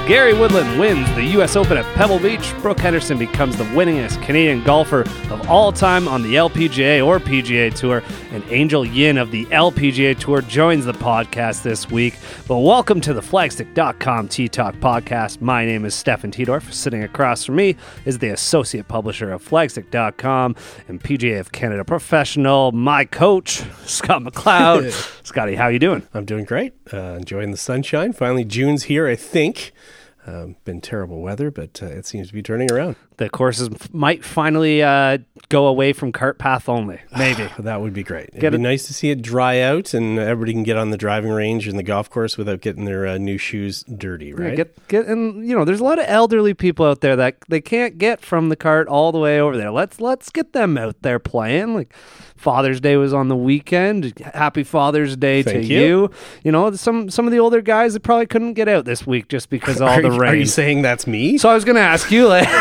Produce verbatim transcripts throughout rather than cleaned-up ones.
Gary Woodland wins the U S Open at Pebble Beach. Brooke Henderson becomes the winningest Canadian golfer of all time on the L P G A or P G A Tour. And Angel Yin of the L P G A Tour joins the podcast this week. But welcome to the Flagstick dot com T-Talk podcast. My name is Stefan Tiedorf. Sitting across from me is the associate publisher of Flagstick dot com and P G A of Canada professional, my coach, Scott McLeod. Scotty, how you doing? I'm doing great. Uh, enjoying the sunshine. Finally, June's here, I think. Um, been terrible weather, but uh, it seems to be turning around. The courses might finally uh, go away from cart path only. Maybe. That would be great. It'd Get be it- nice to see it dry out and everybody can get on the driving range and the golf course without getting their uh, new shoes dirty, right? Yeah, get get and you know, there's a lot of elderly people out there that they can't get from the cart all the way over there. Let's let's get them out there playing. Like Father's Day was on the weekend. Happy Father's Day Thank to you. you. You know, some some of the older guys that probably couldn't get out this week just because of all are, the you- rain. Are you saying that's me? So I was going to ask you, like,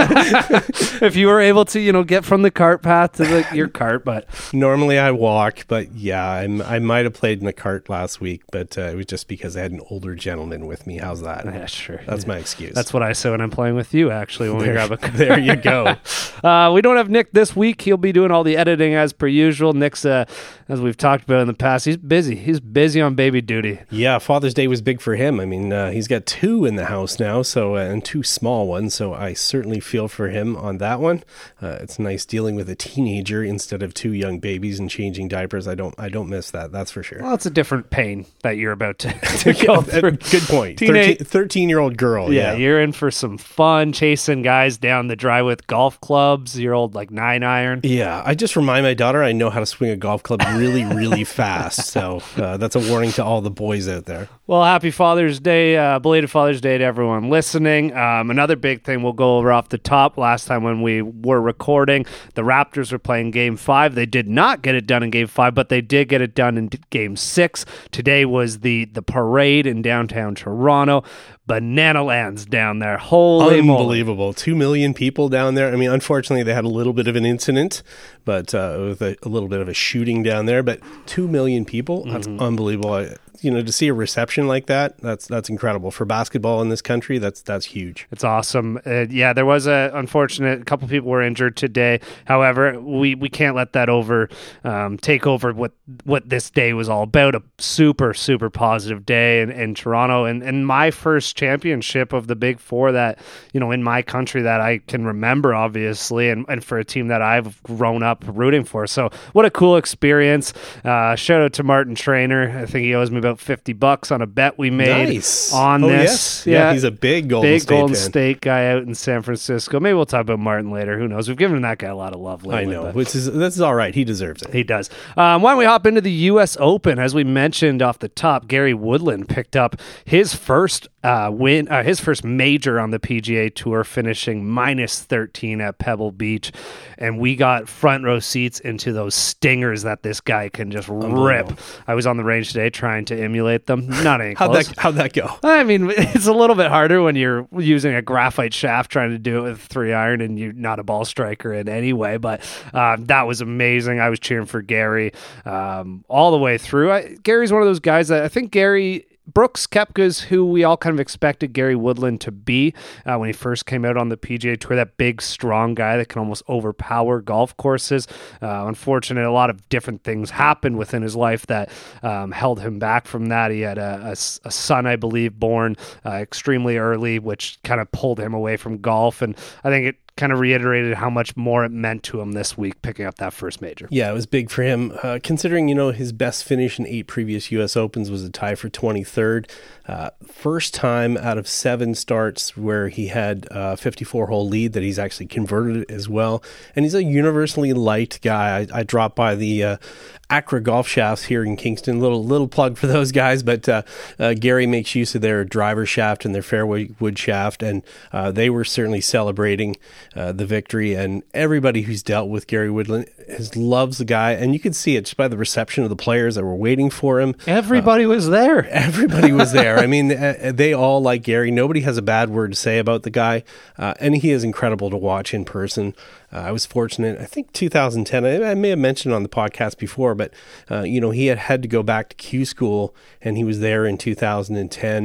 if you were able to, you know, get from the cart path to the, your cart, but Normally I walk, but yeah, I'm, I might have played in the cart last week, but uh, it was just because I had an older gentleman with me. How's that? yeah, sure. That's my excuse. That's what I say when I'm playing with you, actually, when we there, grab a cart. there you go. Uh, we don't have Nick this week. He'll be doing all the editing as per usual. Nick's, uh, as we've talked about in the past, he's busy. He's busy on baby duty. Yeah, Father's Day was big for him. I mean, uh, he's got two in the house now, so uh, and two small ones, so I certainly feel for him on that one. Uh, it's nice dealing with a teenager instead of two young babies and changing diapers. I don't I don't miss that, that's for sure. Well, it's a different pain that you're about to, to go through. Good point. Teenage- thirteen-year-old girl, Yeah, yeah. you're in for some fun chasing guys down the drive with golf clubs, your old like nine iron. Yeah, I just remind my daughter I know how to swing a golf club really, really fast, so uh, that's a warning to all the boys out there. Well, happy Father's Day, uh, belated Father's Day to everyone listening. Um, another big thing we'll go over off the top. Last time when we were recording, the Raptors were playing Game five. They did not get it done in Game five, but they did get it done in Game six. Today was the, the parade in downtown Toronto. Banana Lands down there. Holy moly. Unbelievable. Two million people down there. I mean, unfortunately, they had a little bit of an incident, but uh, with a, a little bit of a shooting down there. But two million people, that's Mm-hmm. unbelievable. I, you know, to see a reception like that, that's that's incredible. For basketball in this country, that's that's huge. It's awesome. Uh, yeah, there was a unfortunate a couple people were injured today. However, we, we can't let that over um, take over what what this day was all about. A super super positive day in, in Toronto, and and my first championship of the Big Four that you know in my country that I can remember, obviously, and and for a team that I've grown up rooting for. So what a cool experience. Uh, shout out to Martin Trainer. I think he owes me about fifty bucks on a bet we made Nice. on Oh, this. yes. Yeah, he's a big Golden big State Golden fan. State guy out in San Francisco. Maybe we'll talk about Martin later. Who knows? We've given that guy a lot of love lately. I know, but which is this is all right. He deserves it. he does. Um, why don't we hop into the U S Open? As we mentioned off the top, Gary Woodland picked up his first uh, win, uh, his first major on the P G A Tour, finishing minus thirteen at Pebble Beach, and we got front row seats into those stingers that this guy can just rip. I was on the range today trying to emulate them. Not any How'd close. that how'd that go? I mean, it's a little bit harder when you're using a graphite shaft trying to do it with three iron and you're not a ball striker in any way. But um, that was amazing. I was cheering for Gary um, all the way through. I, Gary's one of those guys that I think Gary... Brooks Koepka's who we all kind of expected Gary Woodland to be uh, when he first came out on the P G A Tour, that big, strong guy that can almost overpower golf courses. Uh, unfortunately, a lot of different things happened within his life that um, held him back from that. He had a, a, a son, I believe, born uh, extremely early, which kind of pulled him away from golf. And I think it kind of reiterated how much more it meant to him this week picking up that first major. Yeah, it was big for him. Uh, considering, you know, his best finish in eight previous U S Opens was a tie for twenty-third. Uh, first time out of seven starts where he had a fifty-four hole lead that he's actually converted as well. And he's a universally light guy. I, I dropped by the uh, Accra Golf Shafts here in Kingston. Little little plug for those guys, but uh, uh, Gary makes use of their driver shaft and their fairway wood shaft, and uh, they were certainly celebrating uh, the victory. And everybody who's dealt with Gary Woodland has loves the guy, and you could see it just by the reception of the players that were waiting for him. Everybody uh, was there. Everybody was there. I mean, uh, they all like Gary. Nobody has a bad word to say about the guy, uh, and he is incredible to watch in person. Uh, I was fortunate, I think two thousand ten, I, I may have mentioned on the podcast before, but, uh, you know, he had had to go back to Q school, and he was there in two thousand ten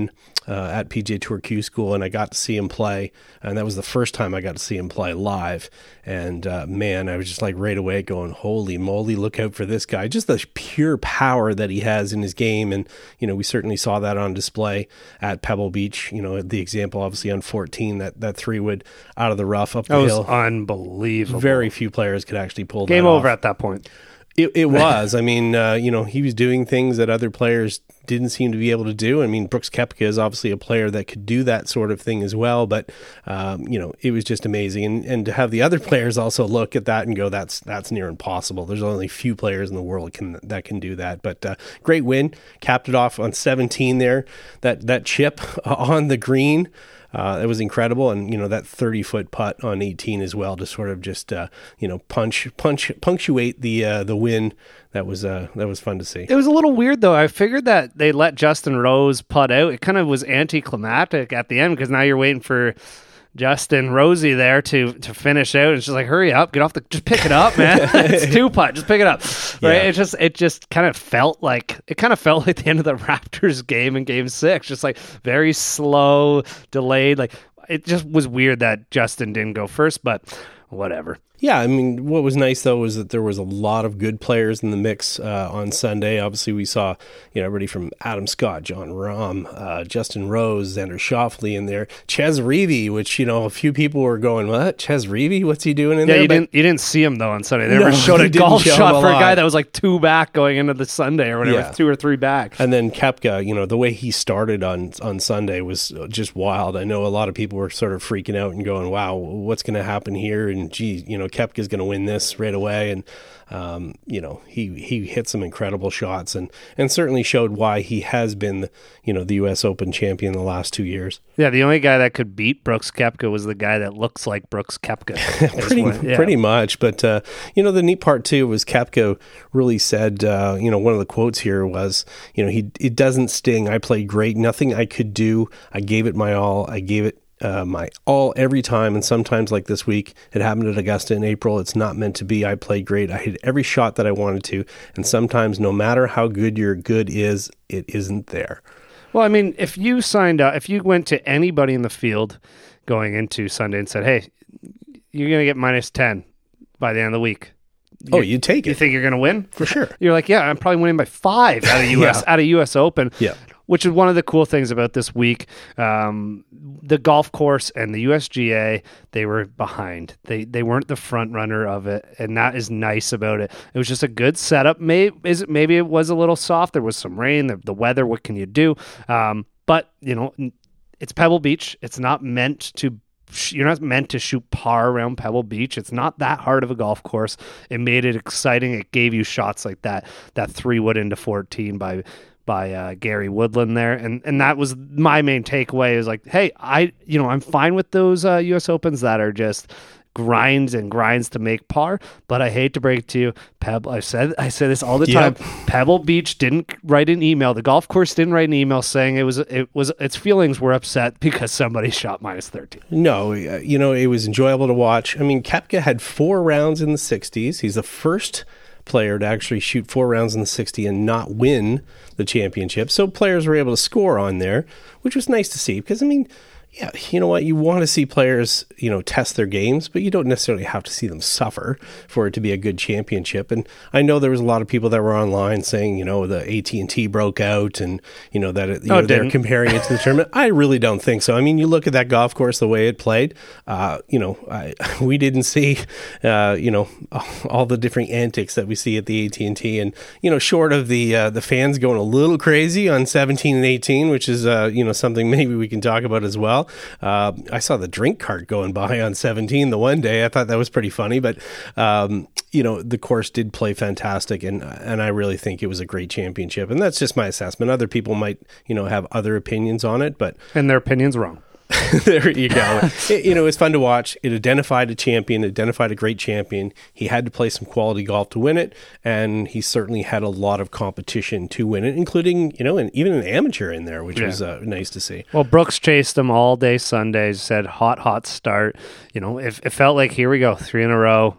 uh, at P G A Tour Q School, and I got to see him play, and that was the first time I got to see him play live. And uh, man, I was just like right away going, holy moly, look out for this guy. Just the pure power that he has in his game. And, you know, we certainly saw that on display at Pebble Beach. You know, the example obviously on fourteen, that, that three wood out of the rough up the that was hill. Unbelievable. Very few players could actually pull that Game off. over at that point. It, it was. I mean, uh, you know, he was doing things that other players didn't seem to be able to do. I mean, Brooks Koepka is obviously a player that could do that sort of thing as well. But, um, you know, it was just amazing. And, and to have the other players also look at that and go, that's that's near impossible. There's only a few players in the world can that can do that. But uh, great win. Capped it off on seventeen there. That, that chip on the green. Uh, it was incredible, and you know that thirty-foot putt on eighteen as well to sort of just uh, you know punch punch punctuate the uh, the win. That was uh, that was fun to see. It was a little weird though. I figured that they let Justin Rose putt out. It kind of was anticlimactic at the end because now you're waiting for Justin Rosie there to to finish out, and she's like, "Hurry up, get off the, just pick it up, man. It's two putt, just pick it up." Right? Yeah. It just it just kind of felt like it kind of felt like the end of the Raptors game in Game Six, just like very slow, delayed. Like it just was weird that Justin didn't go first, but whatever. Yeah, I mean, what was nice, though, was that there was a lot of good players in the mix uh, on Sunday. Obviously, we saw, you know, everybody from Adam Scott, John Rahm, uh, Justin Rose, Xander Schauffele in there. Ches Reavie, which, you know, a few people were going, what? Ches Reavie? What's he doing in yeah, there? you But didn't you didn't see him, though, on Sunday. They No, never showed they a didn't golf show him shot a for a guy lot. that was like two back going into the Sunday or whatever, Yeah. two or three back. And then Koepka, you know, the way he started on on Sunday was just wild. I know a lot of people were sort of freaking out and going, wow, what's going to happen here? And, gee, you know, Koepka's going to win this right away. And, um, you know, he, he hit some incredible shots and, and certainly showed why he has been, the, you know, the U S Open champion the last two years. Yeah, the only guy that could beat Brooks Koepka was the guy that looks like Brooks Koepka. pretty what- yeah. pretty much. But, uh, you know, the neat part, too, was Koepka really said, uh, you know, one of the quotes here was, you know, he it doesn't sting. I played great. Nothing I could do. I gave it my all. I gave it uh, my all every time. And sometimes, like this week, it happened at Augusta in April. It's not meant to be. I played great. I hit every shot that I wanted to. And sometimes, no matter how good your good is, it isn't there. Well, I mean, if you signed up, if you went to anybody in the field going into Sunday and said, hey, you're going to get minus ten by the end of the week. Oh, You're- you take You it. think you're going to win? For sure. You're like, yeah, I'm probably winning by five out of U S Yeah. out of U S Open. Yeah. Which is one of the cool things about this week. Um, the golf course and the U S G A, they were behind. They they weren't the front runner of it, and that is nice about it. It was just a good setup. Maybe is it, maybe it was a little soft. There was some rain. The, the weather. What can you do? Um, but you know, it's Pebble Beach. It's not meant to. You're not meant to shoot par around Pebble Beach. It's not that hard of a golf course. It made it exciting. It gave you shots like that. That three wood into fourteen by by uh, Gary Woodland there, and and that was my main takeaway. Is like, hey, I you know I'm fine with those uh, U S Opens that are just grinds and grinds to make par, but I hate to break it to you, Pebble. I said I say this all the Yep. time. Pebble Beach didn't write an email. The golf course didn't write an email saying it was it was its feelings were upset because somebody shot minus thirteen. No, uh, you know, it was enjoyable to watch. I mean, Koepka had four rounds in the sixties. He's the first player to actually shoot four rounds in the sixty and not win the championship. So players were able to score on there, which was nice to see because, I mean, yeah, you know what? You want to see players, you know, test their games, but you don't necessarily have to see them suffer for it to be a good championship. And I know there was a lot of people that were online saying, you know, the A T and T broke out and, you know, that it, you Oh, know, it they're didn't. comparing it to the tournament. I really don't think so. I mean, you look at that golf course, the way it played, uh, you know, I, we didn't see, uh, you know, all the different antics that we see at the A T and T. And, you know, short of the uh, the fans going a little crazy on seventeen and eighteen, which is, uh, you know, something maybe we can talk about as well. Uh, I saw the drink cart going by on seventeen the one day. I thought that was pretty funny, but um, you know, the course did play fantastic, and and I really think it was a great championship. And that's just my assessment. Other people might, you know, have other opinions on it, but And their opinion's wrong. there you go. It, you know, it's fun to watch. It identified a champion, identified a great champion. He had to play some quality golf to win it, and he certainly had a lot of competition to win it, including, you know, and even an amateur in there, which Yeah. was uh, nice to see. Well, Brooks chased him all day Sunday, said hot, hot start. You know, if it felt like, here we go, three in a row,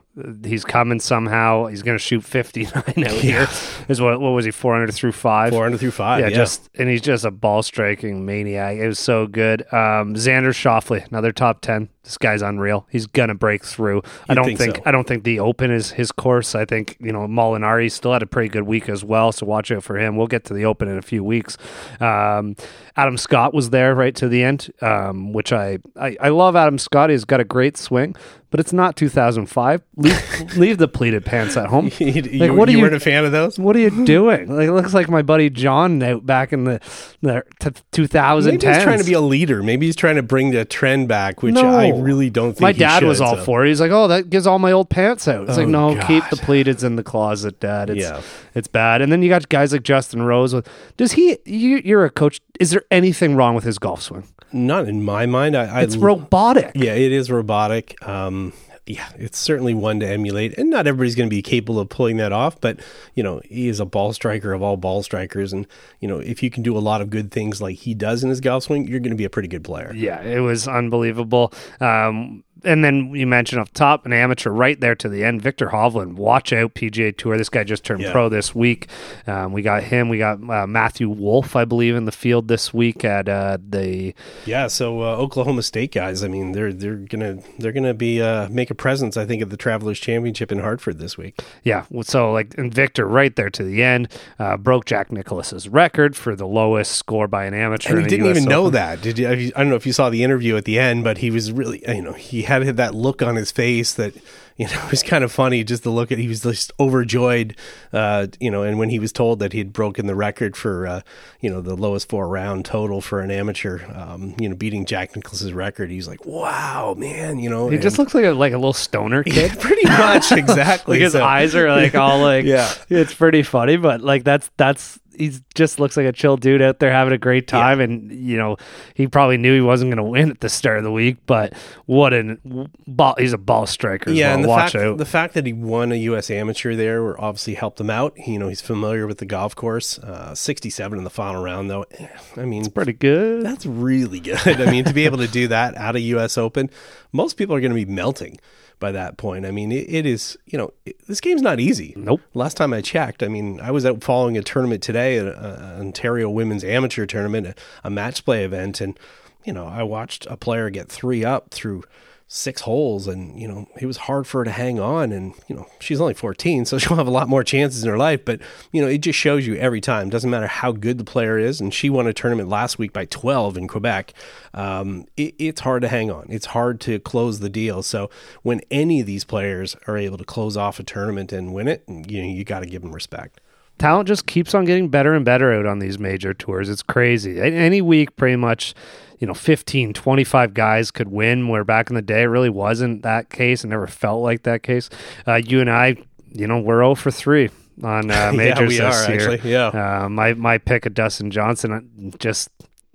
he's coming somehow. He's going to shoot fifty-nine out yeah. here. Is what what was he, four hundred through five? four hundred through five, yeah, yeah. Just, and he's just a ball-striking maniac. It was so good. Um, Xander Schauffele, another top ten. This guy's unreal. He's gonna break through. You'd I don't think, think so. I don't think the Open is his course. I think, you know, Molinari still had a pretty good week as well, so watch out for him. We'll get to the Open in a few weeks. Um, Adam Scott was there right to the end, um, which I, I I love Adam Scott. He's got a great swing, but it's not two thousand five. Leave, leave the pleated pants at home. you, like, you, what you, you weren't a fan of those? What are you doing? Like, it looks like my buddy John out back in the, the t- two thousands. Maybe he's trying to be a leader. Maybe he's trying to bring the trend back, which no. I really don't think my he dad should, was all so. for it. He's like, oh, that gives all my old pants out. It's oh, like, no, God. keep the pleateds in the closet, Dad. It's, yeah. it's bad. And then you got guys like Justin Rose. With, does he, you, you're a coach, is there anything wrong with his golf swing? Not in my mind. I, I It's robotic. Yeah, it is robotic. Um, yeah, it's certainly one to emulate, and not everybody's going to be capable of pulling that off, but, you know, he is a ball striker of all ball strikers, and, you know, if you can do a lot of good things like he does in his golf swing, you're going to be a pretty good player. Yeah, it was unbelievable. Um, and then you mentioned off top, an amateur right there to the end, Victor Hovland. Watch out, P G A Tour. This guy just turned yeah. pro this week. Um, we got him. We got uh, Matthew Wolff, I believe, in the field this week at uh, the. Yeah, so uh, Oklahoma State guys. I mean, they're they're gonna they're gonna be uh, make a presence, I think, at the Travelers Championship in Hartford this week. Yeah, so like, and Victor right there to the end uh, broke Jack Nicklaus's record for the lowest score by an amateur. And he didn't U S even know Open. that. Did you? I don't know if you saw the interview at the end, but he was really, you know, he had that look on his face that, you know, it was kind of funny just to look at. He was just overjoyed, uh, you know, and when he was told that he had broken the record for, uh, you know, the lowest four round total for an amateur, um, you know, beating Jack Nicklaus's record, he's like, wow, man, you know. He and, just looks like a, like a little stoner kid. Yeah, pretty much, exactly. Like his so, eyes are like all like, yeah, it's pretty funny, but like that's, that's, he just looks like a chill dude out there having a great time. Yeah. And, you know, he probably knew he wasn't going to win at the start of the week, but what an ball, he's a ball striker. Yeah. Well. And the Watch fact, out. the fact that he won a U S amateur there obviously helped him out. You know, he's familiar with the golf course. Uh, sixty-seven in the final round, though. I mean, it's pretty good. That's really good. I mean, to be able to do that at a U S Open, most people are going to be melting by that point. I mean, it, it is, you know, it, this game's not easy. Nope. Last time I checked, I mean, I was out following a tournament today, an Ontario Women's Amateur Tournament, a, a match play event, and, you know, I watched a player get three up through six holes, and, you know, it was hard for her to hang on, and, you know, she's only fourteen, so she'll have a lot more chances in her life, but, you know, it just shows you every time, doesn't matter how good the player is, and she won a tournament last week by twelve in Quebec. Um, it, it's hard to hang on. It's hard to close the deal, so when any of these players are able to close off a tournament and win it, you know, you got to give them respect. Talent just keeps on getting better and better out on these major tours. It's crazy. Any week, pretty much, you know, fifteen, twenty-five guys could win, where back in the day, it really wasn't that case. It never felt like that case. Uh, you and I, you know, we're oh for three on uh, majors yeah, we this are, year. Actually. Yeah. Uh, my, my pick of Dustin Johnson, just,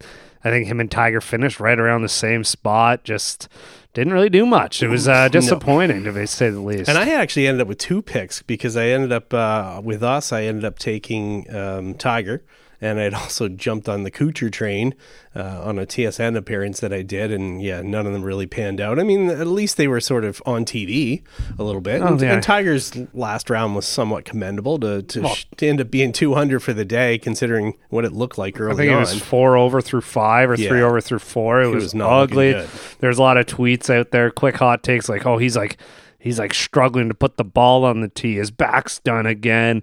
I think him and Tiger finished right around the same spot, just didn't really do much. It was uh, disappointing, no. to say the least. And I actually ended up with two picks because I ended up, uh, with us, I ended up taking um, Tiger. And I'd also jumped on the Kuchar train uh, on a T S N appearance that I did. And yeah, none of them really panned out. I mean, at least they were sort of on T V a little bit. Oh, and, yeah. and Tiger's last round was somewhat commendable to to, well, to end up being two hundred for the day, considering what it looked like early on. I think on. it was four over through five or yeah. three over through four. It, it was, was not ugly. There's a lot of tweets out there, quick hot takes like, oh, he's like, he's like struggling to put the ball on the tee. His back's done again.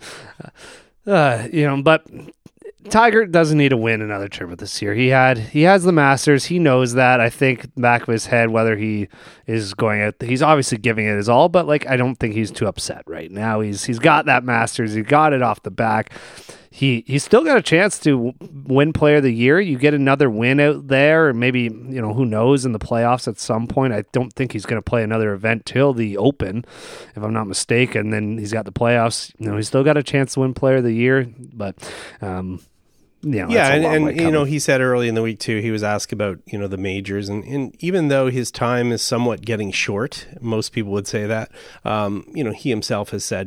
Uh, you know, but Tiger doesn't need to win another tournament this year. He had he has the Masters. He knows that. I think back of his head whether he is going out. He's obviously giving it his all, but like I don't think he's too upset right now. He's he's got that Masters. He got it off the back. He he's still got a chance to win Player of the Year. You get another win out there, or maybe, you know, who knows, in the playoffs at some point. I don't think he's going to play another event till the Open, if I'm not mistaken. Then he's got the playoffs. You know, he's still got a chance to win Player of the Year, but um, you know, yeah, and, and you you know, he said early in the week too, he was asked about, you know, the majors, and, and even though his time is somewhat getting short, most people would say that, um, you know, he himself has said,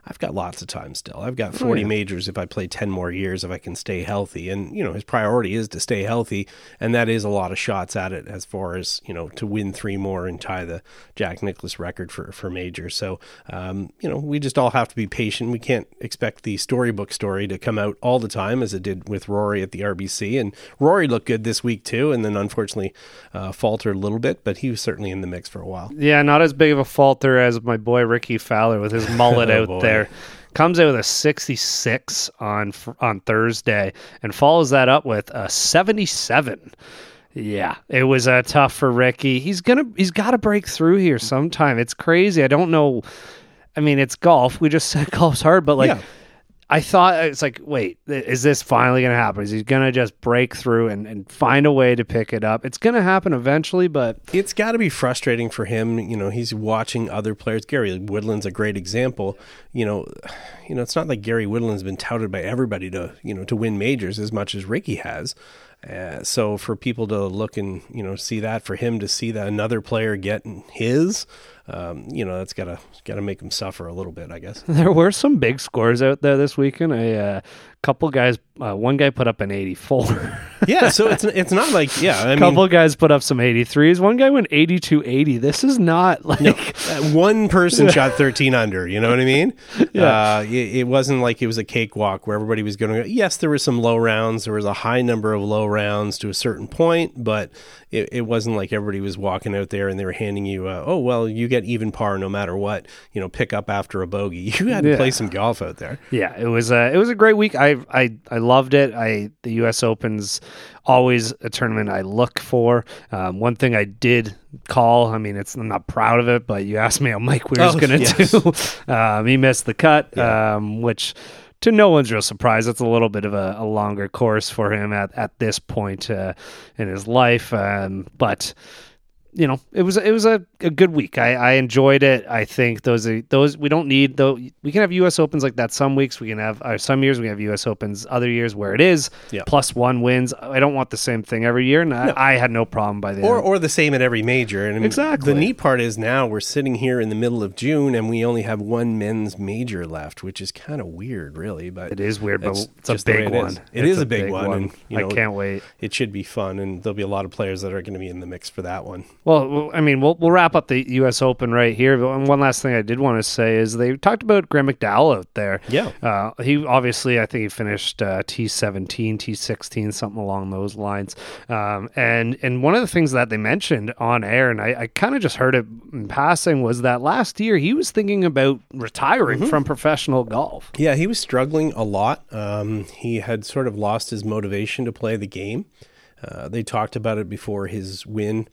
I've got lots of time still. I've got forty oh, yeah. majors if I play ten more years, if I can stay healthy. And, you know, his priority is to stay healthy, and that is a lot of shots at it as far as, you know, to win three more and tie the Jack Nicklaus record for, for majors. So, um, you know, we just all have to be patient. We can't expect the storybook story to come out all the time as it did with Rory at the R B C. And Rory looked good this week too, and then unfortunately uh, faltered a little bit, but he was certainly in the mix for a while. Yeah, not as big of a falter as my boy Ricky Fowler with his mullet oh, out boy. there. Comes out with a sixty-six on on Thursday and follows that up with a seventy-seven. Yeah, it was uh, tough for Ricky. He's gonna he's got to break through here sometime. It's crazy. I don't know. I mean, it's golf. We just said golf's hard, but like. Yeah. I thought, it's like, wait, is this finally going to happen? Is he going to just break through and, and find a way to pick it up? It's going to happen eventually, but... It's got to be frustrating for him. You know, he's watching other players. Gary Woodland's a great example. You know, you know, it's not like Gary Woodland's been touted by everybody to, you know, to win majors as much as Ricky has. Uh, so for people to look and, you know, see that, for him to see that another player getting his... Um, you know, that's gotta gotta make him suffer a little bit, I guess. There were some big scores out there this weekend. A uh, couple guys, uh, one guy put up an eighty-four. Yeah, so it's it's not like yeah. A couple mean, guys put up some eighty-threes. One guy went eighty-two eighty. This is not like no, uh, one person shot thirteen under. You know what I mean? Yeah. Uh, it, it wasn't like it was a cakewalk where everybody was going to. Yes, there were some low rounds. There was a high number of low rounds to a certain point, but it, it wasn't like everybody was walking out there and they were handing you, uh, oh well, you get even par no matter what. You know, pick up after a bogey. You had to yeah. play some golf out there. Yeah, it was a it was a great week. I I I loved it. I the U S Open's always a tournament I look for. Um, one thing I did call, I mean, it's I'm not proud of it, but you asked me how Mike Weir's oh, going to yes. do. um, he missed the cut, yeah. um, which to no one's real surprise. It's a little bit of a, a longer course for him at, at this point uh, in his life. Um, but you know, it was it was a, a good week. I, I enjoyed it. I think those are, those we don't need though. We can have U S Opens like that some weeks. We can have uh, some years we have U S Opens. Other years where it is yeah. plus one wins. I don't want the same thing every year, and I, no. I had no problem by the or end. or the same at every major. And I mean, exactly. The neat part is now we're sitting here in the middle of June and we only have one men's major left, which is kind of weird, really. But it is weird, but it's a big one. Is. It is a big, big one, one. And you know, I can't wait. It should be fun, and there'll be a lot of players that are going to be in the mix for that one. Well, I mean. We'll, we'll wrap up the U S Open right here. But one last thing I did want to say is they talked about Graham McDowell out there. Yeah. Uh, he obviously, I think he finished uh, T seventeen, T sixteen, something along those lines. Um, and and one of the things that they mentioned on air, and I, I kind of just heard it in passing, was that last year he was thinking about retiring mm-hmm. from professional golf. Yeah, he was struggling a lot. Um, he had sort of lost his motivation to play the game. Uh, they talked about it before his win.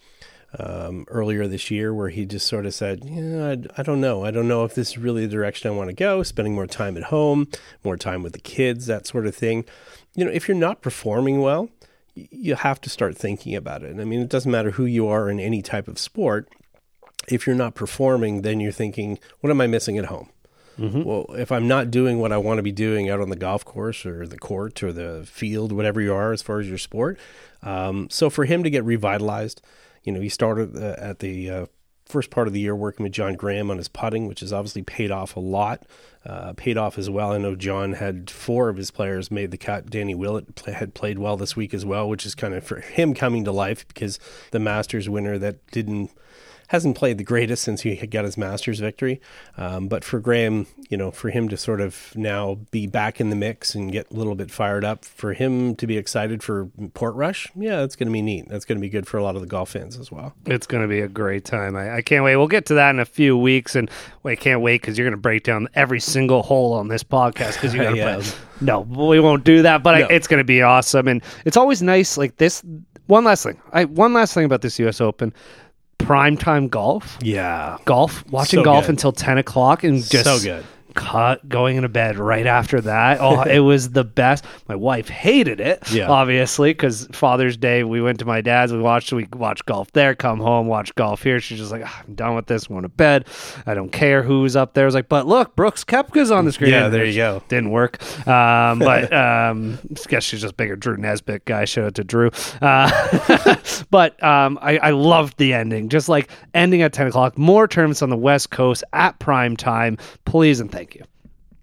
Um, earlier this year where he just sort of said, yeah, I, I don't know. I don't know if this is really the direction I want to go, spending more time at home, more time with the kids, that sort of thing. You know, if you're not performing well, you have to start thinking about it. I mean, it doesn't matter who you are in any type of sport. If you're not performing, then you're thinking, what am I missing at home? Mm-hmm. Well, if I'm not doing what I want to be doing out on the golf course or the court or the field, whatever you are as far as your sport. Um, so for him to get revitalized, you know, he started uh, at the uh, first part of the year working with John Graham on his putting, which has obviously paid off a lot, uh, paid off as well. I know John had four of his players made the cut. Danny Willett play, had played well this week as well, which is kind of for him coming to life because the Masters winner that didn't hasn't played the greatest since he got his Masters victory. Um, but for Graham, you know, for him to sort of now be back in the mix and get a little bit fired up, for him to be excited for Portrush, yeah, that's going to be neat. That's going to be good for a lot of the golf fans as well. It's going to be a great time. I, I can't wait. We'll get to that in a few weeks. And wait, can't wait because you're going to break down every single hole on this podcast because you're going to yeah. play. No, we won't do that, but no. I, it's going to be awesome. And it's always nice like this. One last thing. I One last thing about this U S Open. Primetime golf. Yeah. Golf. Watching so golf good. until ten o'clock and just so good. cut going into bed right after that. Oh, it was the best. My wife hated it, yeah. obviously, because Father's Day, we went to my dad's, we watched we watched golf there, come home, watch golf here. She's just like, oh, I'm done with this, I'm going to bed. I don't care who's up there. I was like, but look, Brooks Koepka's on the screen. Yeah, there you go. Didn't work. Um, but um, I guess she's just a bigger Drew Nesbitt guy. Shout out to Drew. Uh, but um, I, I loved the ending. Just like ending at ten o'clock. More tournaments on the West Coast at prime time. Please and thank you.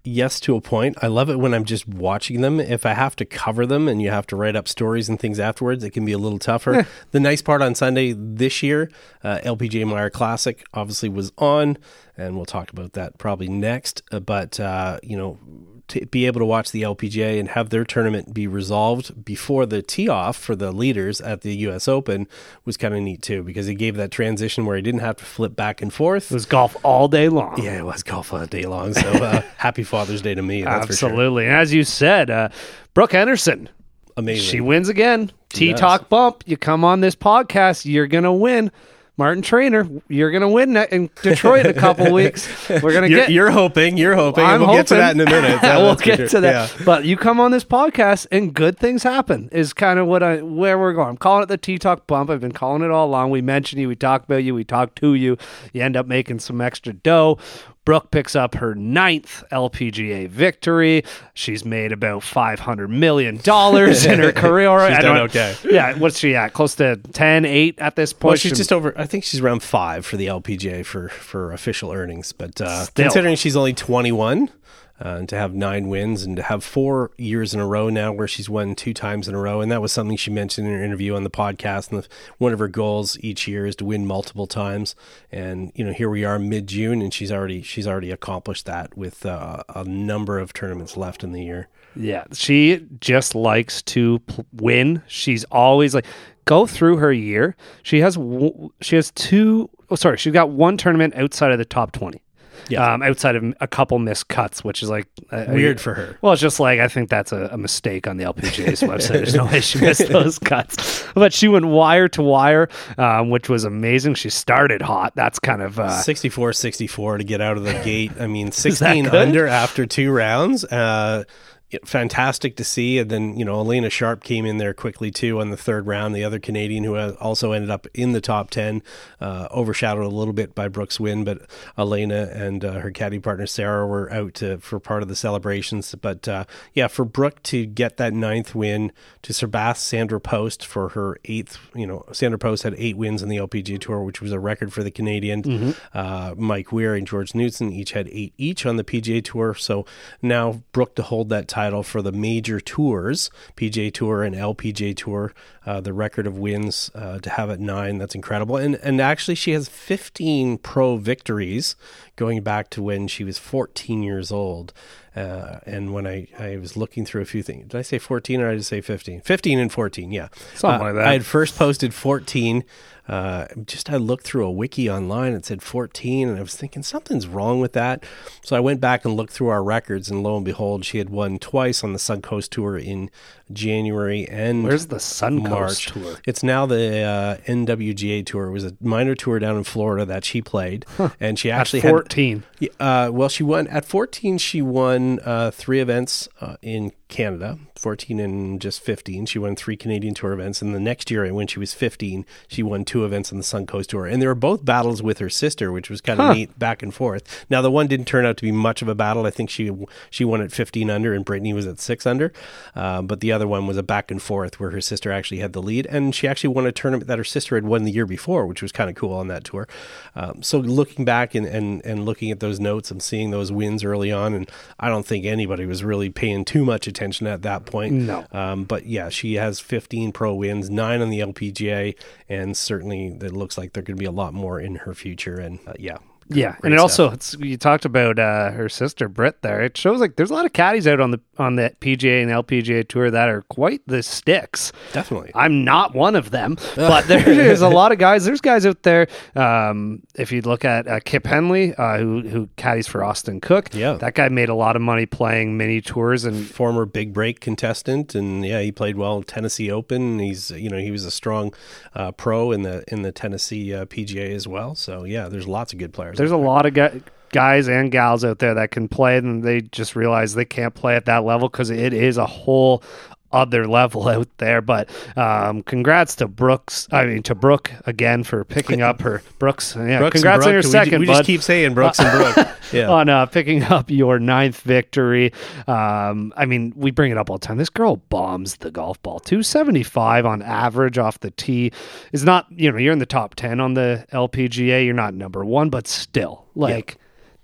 yes, to a point. I love it when I'm just watching them. If I have to cover them and you have to write up stories and things afterwards, it can be a little tougher. The nice part on Sunday this year, uh, L P G A Meijer Classic obviously was on, and we'll talk about that probably next. Uh, but, uh, you know, to be able to watch the L P G A and have their tournament be resolved before the tee-off for the leaders at the U S Open was kind of neat too, because it gave that transition where he didn't have to flip back and forth. It was golf all day long. Yeah, it was golf all day long. So uh, happy Father's Day to me. That's Absolutely. For sure. And as you said, uh, Brooke Henderson, amazing. She wins again. She T-Talk Bump. You come on this podcast, you're going to win. Martin Trainer, you're going to win in Detroit in a couple weeks. We're going to get. You're hoping. You're hoping. I'm we'll hoping. get to that in a minute. Yeah, we'll get sure. to that. Yeah. But you come on this podcast and good things happen. Is kind of what I where we're going. I'm calling it the T-Talk Bump. I've been calling it all along. We mention you. We talk about you. We talk to you. You end up making some extra dough. Brooke picks up her ninth L P G A victory. She's made about five hundred million dollars in her career. She's I done don't, okay. Yeah, what's she at? Close to ten, eight at this point? Well, she's just over, I think she's around five for the L P G A for, for official earnings. But uh, considering she's only twenty-one, Uh, and to have nine wins and to have four years in a row now where she's won two times in a row. And that was something she mentioned in her interview on the podcast. And the, one of her goals each year is to win multiple times. And, you know, here we are mid-June and she's already, she's already accomplished that with uh, a number of tournaments left in the year. Yeah. She just likes to p- win. She's always like, go through her year. She has, w- she has two, oh, sorry, she's got one tournament outside of the top twenty. Yeah. Um, outside of a couple missed cuts, which is like uh, weird for her. Well, it's just like I think that's a, a mistake on the L P G A's website. There's no way she missed those cuts, but she went wire to wire, um, which was amazing. She started hot. That's kind of uh, sixty-four sixty-four to get out of the gate. I mean, sixteen under after two rounds. Uh, fantastic to see. And then, you know, Elena Sharp came in there quickly too on the third round. The other Canadian who also ended up in the top ten, uh, overshadowed a little bit by Brooke's win, but Elena and uh, her caddy partner Sarah were out to, for part of the celebrations. But uh, yeah, for Brooke to get that ninth win, to surpass Sandra Post for her eighth, you know, Sandra Post had eight wins in the L P G A Tour, which was a record for the Canadians. Mm-hmm. Uh, Mike Weir and George Knudson each had eight each on the P G A Tour. So now Brooke to hold that title title for the major tours, P G A Tour and L P G A Tour, uh, the record of wins uh, to have at nine. That's incredible. And and actually she has fifteen pro victories going back to when she was fourteen years old. Uh, and when I, I was looking through a few things, did I say fourteen or did I just say fifteen? fifteen and fourteen, yeah. Something uh, like that. I had first posted fourteen. Uh, just I looked through a wiki online. It said fourteen, and I was thinking something's wrong with that. So I went back and looked through our records, and lo and behold, she had won twice on the Suncoast Tour in January and Where's the Suncoast March. Tour? It's now the uh, N W G A Tour. It was a minor tour down in Florida that she played, huh. and she actually at fourteen. Had, uh, well, she won at fourteen. She won uh, three events uh, in Canada. fourteen and just fifteen. She won three Canadian Tour events, and the next year, when she was fifteen, she won two events on the Suncoast Tour. And they were both battles with her sister, which was kind of huh. neat, back and forth. Now, the one didn't turn out to be much of a battle. I think she she won at fifteen under, and Brittany was at six under. Uh, but the other one was a back and forth where her sister actually had the lead, and she actually won a tournament that her sister had won the year before, which was kind of cool on that tour. Um, so looking back and, and, and looking at those notes and seeing those wins early on, and I don't think anybody was really paying too much attention at that point. No. Um, but yeah, she has fifteen pro wins, nine on the L P G A, and certainly it looks like there could be a lot more in her future. And uh, yeah. Yeah, and it stuff. also, it's, you talked about uh, her sister Britt there. It shows like there's a lot of caddies out on the on the P G A and L P G A Tour that are quite the sticks. Definitely. I'm not one of them, but there is a lot of guys. There's guys out there. Um, if you look at uh, Kip Henley, uh, who who caddies for Austin Cook, yeah, that guy made a lot of money playing mini tours and former big break contestant, and yeah, he played well Tennessee Open. He's you know he was a strong uh, pro in the in the Tennessee uh, P G A as well. So yeah, there's lots of good players. There's a lot of guys. guys and gals out there that can play, and they just realize they can't play at that level because it is a whole other level out there. But um, congrats to Brooks. I mean to Brooke again for picking up her Brooks. Yeah, Brooks congrats on your we second. We bud. just keep saying Brooks and Brooke. Yeah. on uh, picking up your ninth victory. Um, I mean, we bring it up all the time. This girl bombs the golf ball. two seventy-five on average off the tee is not. You know, you're in the top ten on the L P G A. You're not number one, but still, like. Yeah.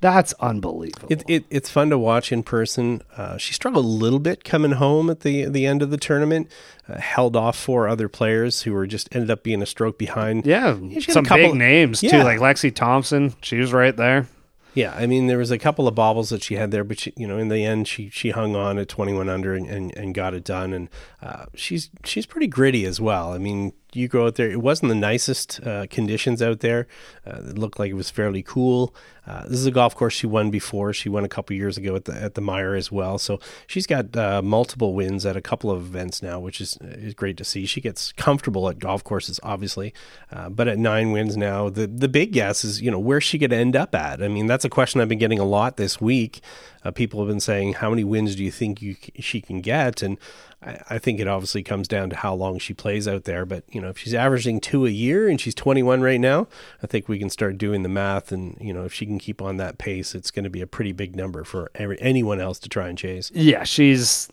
That's unbelievable. It, it it's fun to watch in person. Uh, she struggled a little bit coming home at the the end of the tournament. Uh, held off four other players who were just ended up being a stroke behind. Yeah, She had some a couple- big names too, Yeah. like Lexi Thompson. She was right there. Yeah, I mean, there was a couple of bobbles that she had there, but she, you know, in the end, she she hung on at twenty-one under and, and, and got it done. And uh, she's she's pretty gritty as well. I mean, you go out there. It wasn't the nicest uh, conditions out there. Uh, it looked like it was fairly cool. Uh, this is a golf course she won before. She won a couple years ago at the at the Meijer as well. So she's got uh, multiple wins at a couple of events now, which is is great to see. She gets comfortable at golf courses, obviously, uh, but at nine wins now, the the big guess is, you know, where she could end up at. I mean, that's a question I've been getting a lot this week. Uh, people have been saying, how many wins do you think you she can get? And I, I think it obviously comes down to how long she plays out there. But, you know, if she's averaging two a year and she's twenty-one right now, I think we can start doing the math. And, you know, if she can keep on that pace, it's going to be a pretty big number for every, anyone else to try and chase. Yeah, she's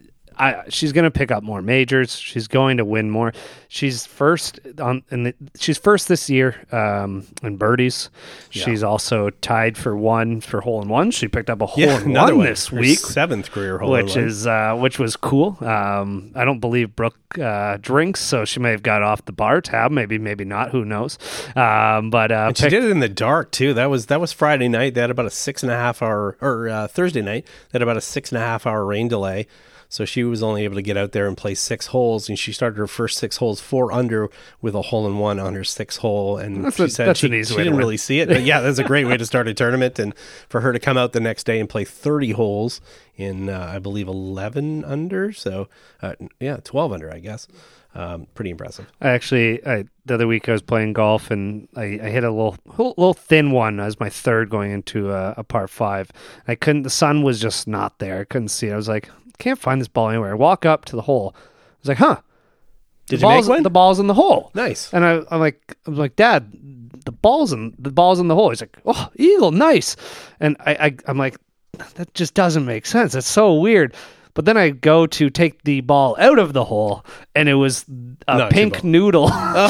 I, she's going to pick up more majors. She's going to win more. She's first on, and she's first this year um, in birdies. Yeah. She's also tied for one for hole in one. She picked up a hole Yeah, in another one one. this Her week, seventh career hole in which one. is uh, which was cool. Um, I don't believe Brooke uh, drinks, so she may have got off the bar tab. Maybe, maybe not. Who knows? Um, but uh, And she did it in the dark too. That was that was Friday night. They had about a six and a half hour, or uh, Thursday night. They had about a six and a half hour rain delay. So she was only able to get out there and play six holes, and she started her first six holes four under with a hole in one on her sixth hole. And That's she a- said that's she, an easy she way to didn't win. really see it, but yeah, that's a great way to start a tournament. And for her to come out the next day and play thirty holes in, uh, I believe, eleven under. So uh, yeah, twelve under, I guess. Um, pretty impressive. I actually, I, the other week I was playing golf and I, I hit a little, little thin one as my third going into a, a par five. I couldn't. The sun was just not there. I couldn't see it. I was like, can't find this ball anywhere. I walk up to the hole. I was like, huh? Did the you make ball's, one? The ball's in the hole. Nice. And I, I'm like, I'm like, Dad, the ball's in the ball's in the hole. He's like, oh, eagle, nice. And I, I, I'm like, that just doesn't make sense. It's so weird. But then I go to take the ball out of the hole, and it was a Not your pink ball. noodle.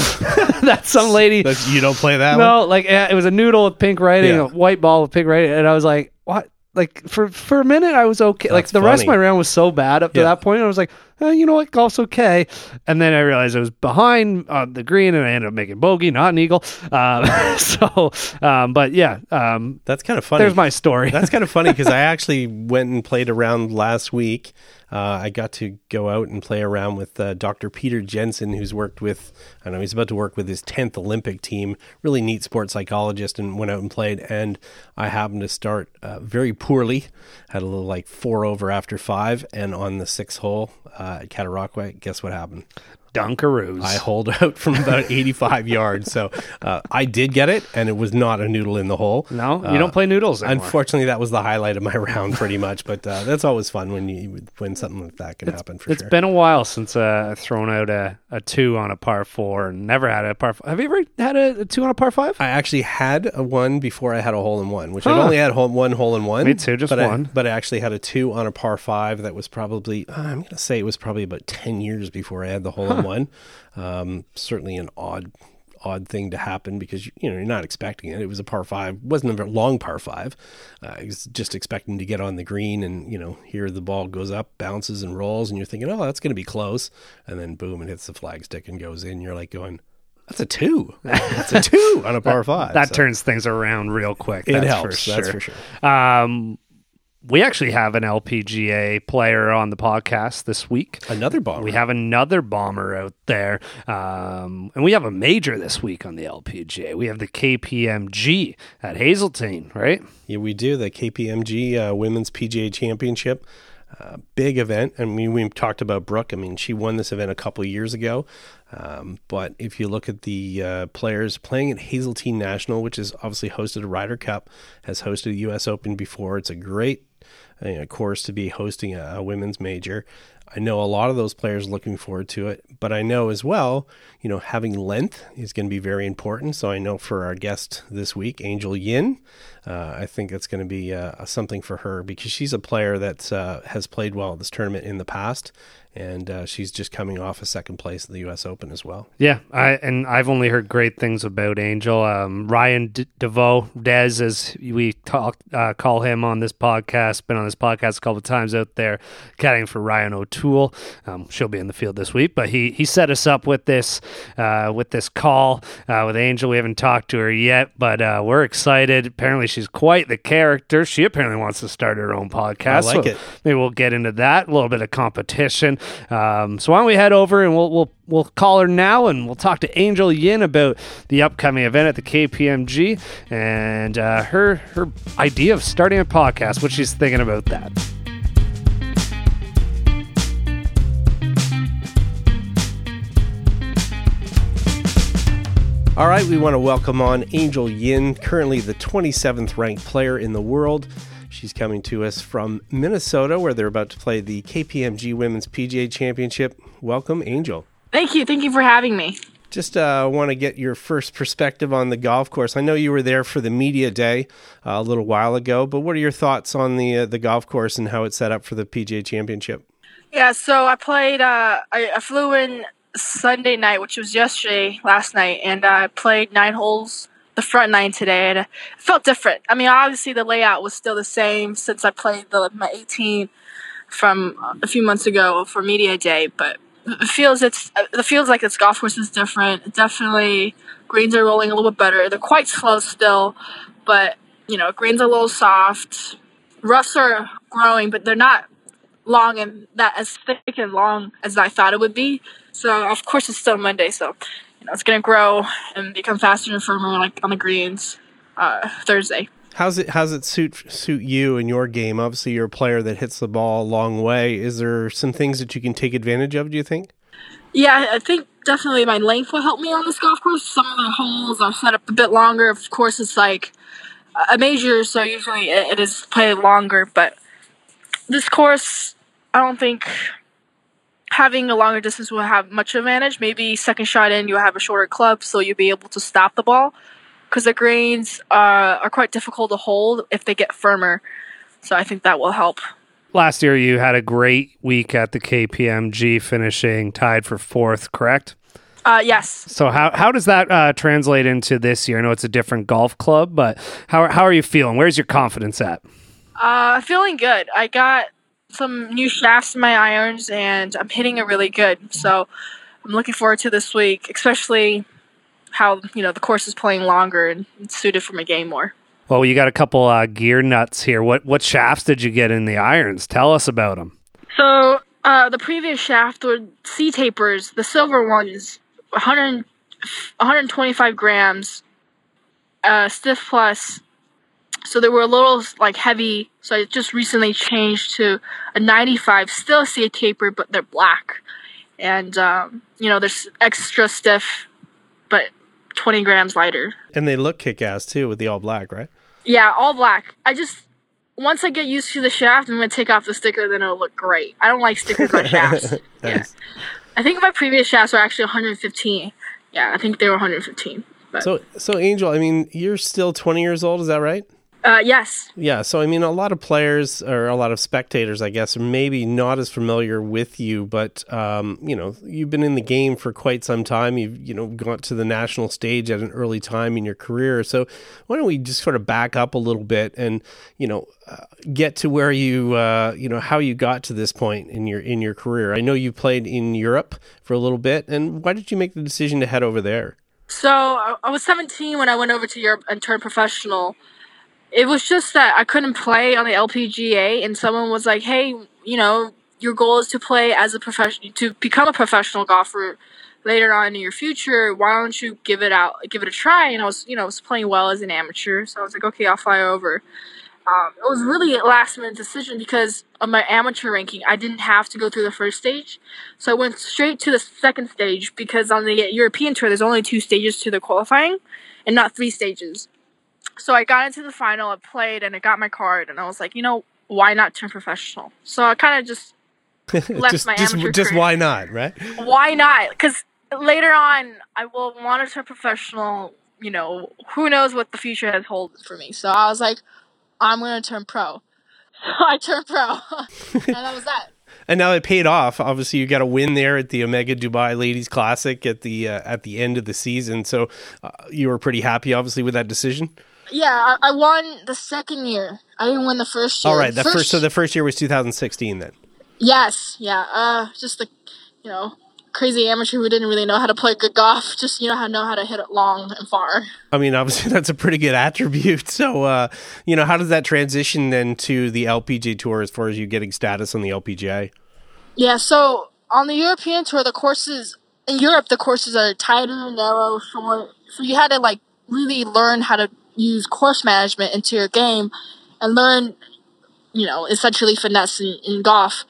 that some lady. That's, you don't play that one? No, like uh, it was a noodle with pink writing, Yeah. a white ball with pink writing, and I was like, what? Like for for a minute, I was okay. like That's the rest of funny. my round was so bad up to Yeah. that point. I was like, eh, you know what, golf's okay. And then I realized I was behind on the green, and I ended up making bogey, not an eagle. Um, so, um, but yeah, um, That's kind of funny. there's my story. That's kind of funny because I actually went and played around last week. Uh, I got to go out and play around with uh, Doctor Peter Jensen, who's worked with, I don't know, he's about to work with his tenth Olympic team. Really neat sports psychologist, and went out and played. And I happened to start uh, very poorly. Had a little like four over after five. And on the sixth hole uh, at Cataraqui, guess what happened? Dunkaroos. I holed out from about eighty-five yards. So uh, I did get it, and it was not a noodle in the hole. no, you Uh, don't play noodles anymore. Unfortunately, that was the highlight of my round, pretty much. But uh, that's always fun when you when something like that can happen. For It's sure. been a while since uh, I've thrown out a, a two on a par four, and never had a par. F- Have you ever had a, a two on a par five? I actually had a one before I had a hole in one, which I've Huh. only had hole, one hole in one. Me too, just but one. I, but I actually had a two on a par five that was probably, uh, I'm going to say it was probably about ten years before I had the hole in one. Um, certainly an odd odd thing to happen because, you know, you're not expecting it. It was a par five. It wasn't a very long par five. Uh, I was just expecting to get on the green and, you know, here the ball goes up, bounces and rolls, and you're thinking, oh, that's going to be close. And then boom, it hits the flagstick and goes in. You're like going, that's a two. That's a two on a par five. That So turns things around real quick. it That's helps. For That's sure. for sure. Um, we actually have an L P G A player on the podcast this week. Another bomber. We have another bomber out there. Um, and we have a major this week on the L P G A. We have the K P M G at Hazeltine, right? Yeah, we do. The K P M G uh, Women's P G A Championship. Uh, big event. I mean, we talked about Brooke. I mean, she won this event a couple years ago. Um, but if you look at the uh, players playing at Hazeltine National, which is obviously hosted a Ryder Cup, has hosted the U S Open before. It's a great you know, course to be hosting a, a women's major. I know a lot of those players looking forward to it, but I know as well, you know, having length is going to be very important. So I know for our guest this week, Angel Yin, uh, I think that's going to be uh, something for her because she's a player that uh, has played well at this tournament in the past. And uh, she's just coming off a second place at the U S Open as well. Yeah, I and I've only heard great things about Angel. Um, Ryan D- DeVoe, Dez, as we talk, uh, call him on this podcast, been on this podcast a couple of times out there, caddying for Ryan O'Toole. Um, she'll be in the field this week, but he he set us up with this uh, with this call uh, with Angel. We haven't talked to her yet, but uh, we're excited. Apparently, she's quite the character. She apparently wants to start her own podcast. I like so it. Maybe we'll get into that. A little bit of competition. Um, so why don't we head over and we'll we'll we'll call her now and we'll talk to Angel Yin about the upcoming event at the K P M G and uh, her her idea of starting a podcast, what she's thinking about that. All right, we want to welcome on Angel Yin, currently the twenty-seventh ranked player in the world. She's coming to us from Minnesota, where they're about to play the K P M G Women's P G A Championship. Welcome, Angel. Thank you. Thank you for having me. Just uh, want to get your first perspective on the golf course. I know you were there for the media day uh, a little while ago, but what are your thoughts on the uh, the golf course and how it's set up for the P G A Championship? Yeah, so I played, uh, I, I flew in Sunday night, which was yesterday, last night, and I played nine holes, the front nine today, and it felt different. I mean, obviously the layout was still the same since I played the my eighteen from a few months ago for media day, but it feels it's it feels like this golf course is different. Definitely, greens are rolling a little bit better. They're quite slow still, but you know, greens are a little soft. Roughs are growing, but they're not long and that as thick and long as I thought it would be. So of course it's still Monday, so you know it's gonna grow and become faster and firmer like on the greens uh, Thursday. How's it how's it suit suit you in your game? Obviously you're a player that hits the ball a long way. Is there some things that you can take advantage of, do you think? Yeah, I think definitely my length will help me on this golf course. Some of the holes are set up a bit longer. Of course it's like a major, so usually it is played longer, but this course, I don't think having a longer distance will have much advantage. Maybe second shot in, you'll have a shorter club, so you'll be able to stop the ball. Because the greens uh, are quite difficult to hold if they get firmer. So I think that will help. Last year, you had a great week at the K P M G, finishing tied for fourth, correct? Uh, yes. So how how does that uh, translate into this year? I know it's a different golf club, but how how are you feeling? Where's your confidence at? Uh, feeling good. I got some new shafts in my irons, and I'm hitting it really good. So I'm looking forward to this week, especially how you know the course is playing longer and it's suited for my game more. Well, you got a couple uh, gear nuts here. What what shafts did you get in the irons? Tell us about them. So uh, the previous shaft were C tapers, the silver ones, one hundred, one hundred twenty-five grams, uh, stiff plus. So they were a little like heavy. So I just recently changed to a ninety-five, still C taper, but they're black, and um, you know they're extra stiff, but twenty grams lighter. And they look kick-ass too with the all black, right? Yeah, all black. I just, once I get used to the shaft, I'm going to take off the sticker, then it'll look great. I don't like stickers on shafts. Nice. Yeah. I think my previous shafts were actually one hundred fifteen. Yeah, I think they were one hundred fifteen. But. So, so Angel, I mean, you're still twenty years old, is that right? Uh, yes. Yeah, so I mean, a lot of players or a lot of spectators, I guess, are maybe not as familiar with you, but um, you know, you've been in the game for quite some time. You've you know got to the national stage at an early time in your career. So why don't we just sort of back up a little bit and you know uh, get to where you uh, you know how you got to this point in your in your career? I know you played in Europe for a little bit, and why did you make the decision to head over there? So I, I was seventeen when I went over to Europe and turned professional. It was just that I couldn't play on the L P G A, and someone was like, "Hey, you know, your goal is to play as a professional, to become a professional golfer later on in your future. Why don't you give it out, give it a try?" And I was, you know, I was playing well as an amateur, so I was like, "Okay, I'll fly over." Um, it was really a last minute decision because of my amateur ranking. I didn't have to go through the first stage, so I went straight to the second stage because on the European tour, there's only two stages to the qualifying, and not three stages. So I got into the final, I played, and I got my card, and I was like, you know, why not turn professional? So I kind of just left just, my just, amateur just career. why not, right? Why not? Because later on, I will want to turn professional. You know, who knows what the future has hold for me. So I was like, I'm going to turn pro. So I turned pro. And that was that. And now it paid off. Obviously, you got a win there at the Omega Dubai Ladies Classic at the uh, at the end of the season. So uh, you were pretty happy, obviously, with that decision. Yeah, I, I won the second year. I didn't win the first year. All right, the first, first so the first year was two thousand sixteen then. Yes, yeah. Uh, just the, you know, crazy amateur who didn't really know how to play good golf. Just, you know, how know how to hit it long and far. I mean, obviously, that's a pretty good attribute. So, uh, you know, how does that transition then to the L P G A Tour as far as you getting status on the L P G A? Yeah, so on the European Tour, the courses, in Europe, the courses are tighter, narrow, short. So you had to, like, really learn how to use course management into your game and learn, you know, essentially finesse in, in golf.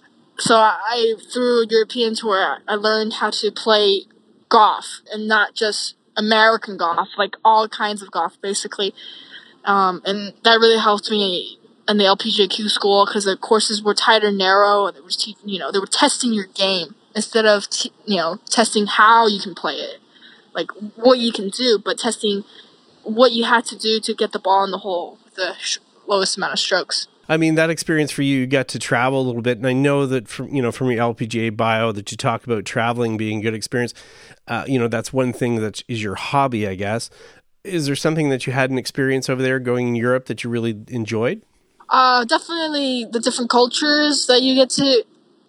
So I, through European Tour, I learned how to play golf and not just American golf, like all kinds of golf, basically. Um, and that really helped me in the L P G A Q school because the courses were tighter, narrow, and they were, te- you know, they were testing your game instead of, t- you know, testing how you can play it, like what you can do, but testing what you had to do to get the ball in the hole with the sh- lowest amount of strokes. I mean, that experience for you, you got to travel a little bit, and I know that from you know from your L P G A bio that you talk about traveling being a good experience. Uh, you know, that's one thing that is your hobby, I guess. Is there something that you had an experience over there going in Europe that you really enjoyed? Uh, definitely the different cultures that you get to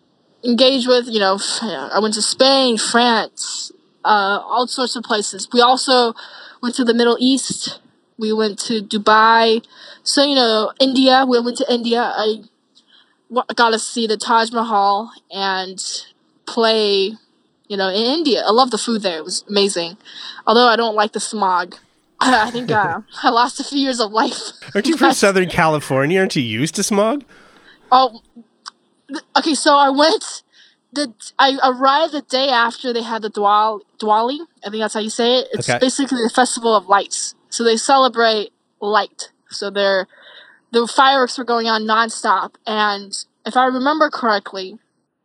engage with. You know, I went to Spain, France, uh, all sorts of places. We also went to the Middle East. We went to Dubai. So, you know, India. We went to India. I got to see the Taj Mahal and play, you know, in India. I love the food there. It was amazing. Although I don't like the smog. I think uh, I lost a few years of life. Aren't you from Southern California? Aren't you used to smog? Oh, okay. So I went. The I arrived the day after they had the Diwali. Diwali, I think that's how you say it. It's Okay. basically the festival of lights. So they celebrate light. So they're the fireworks were going on nonstop. And if I remember correctly,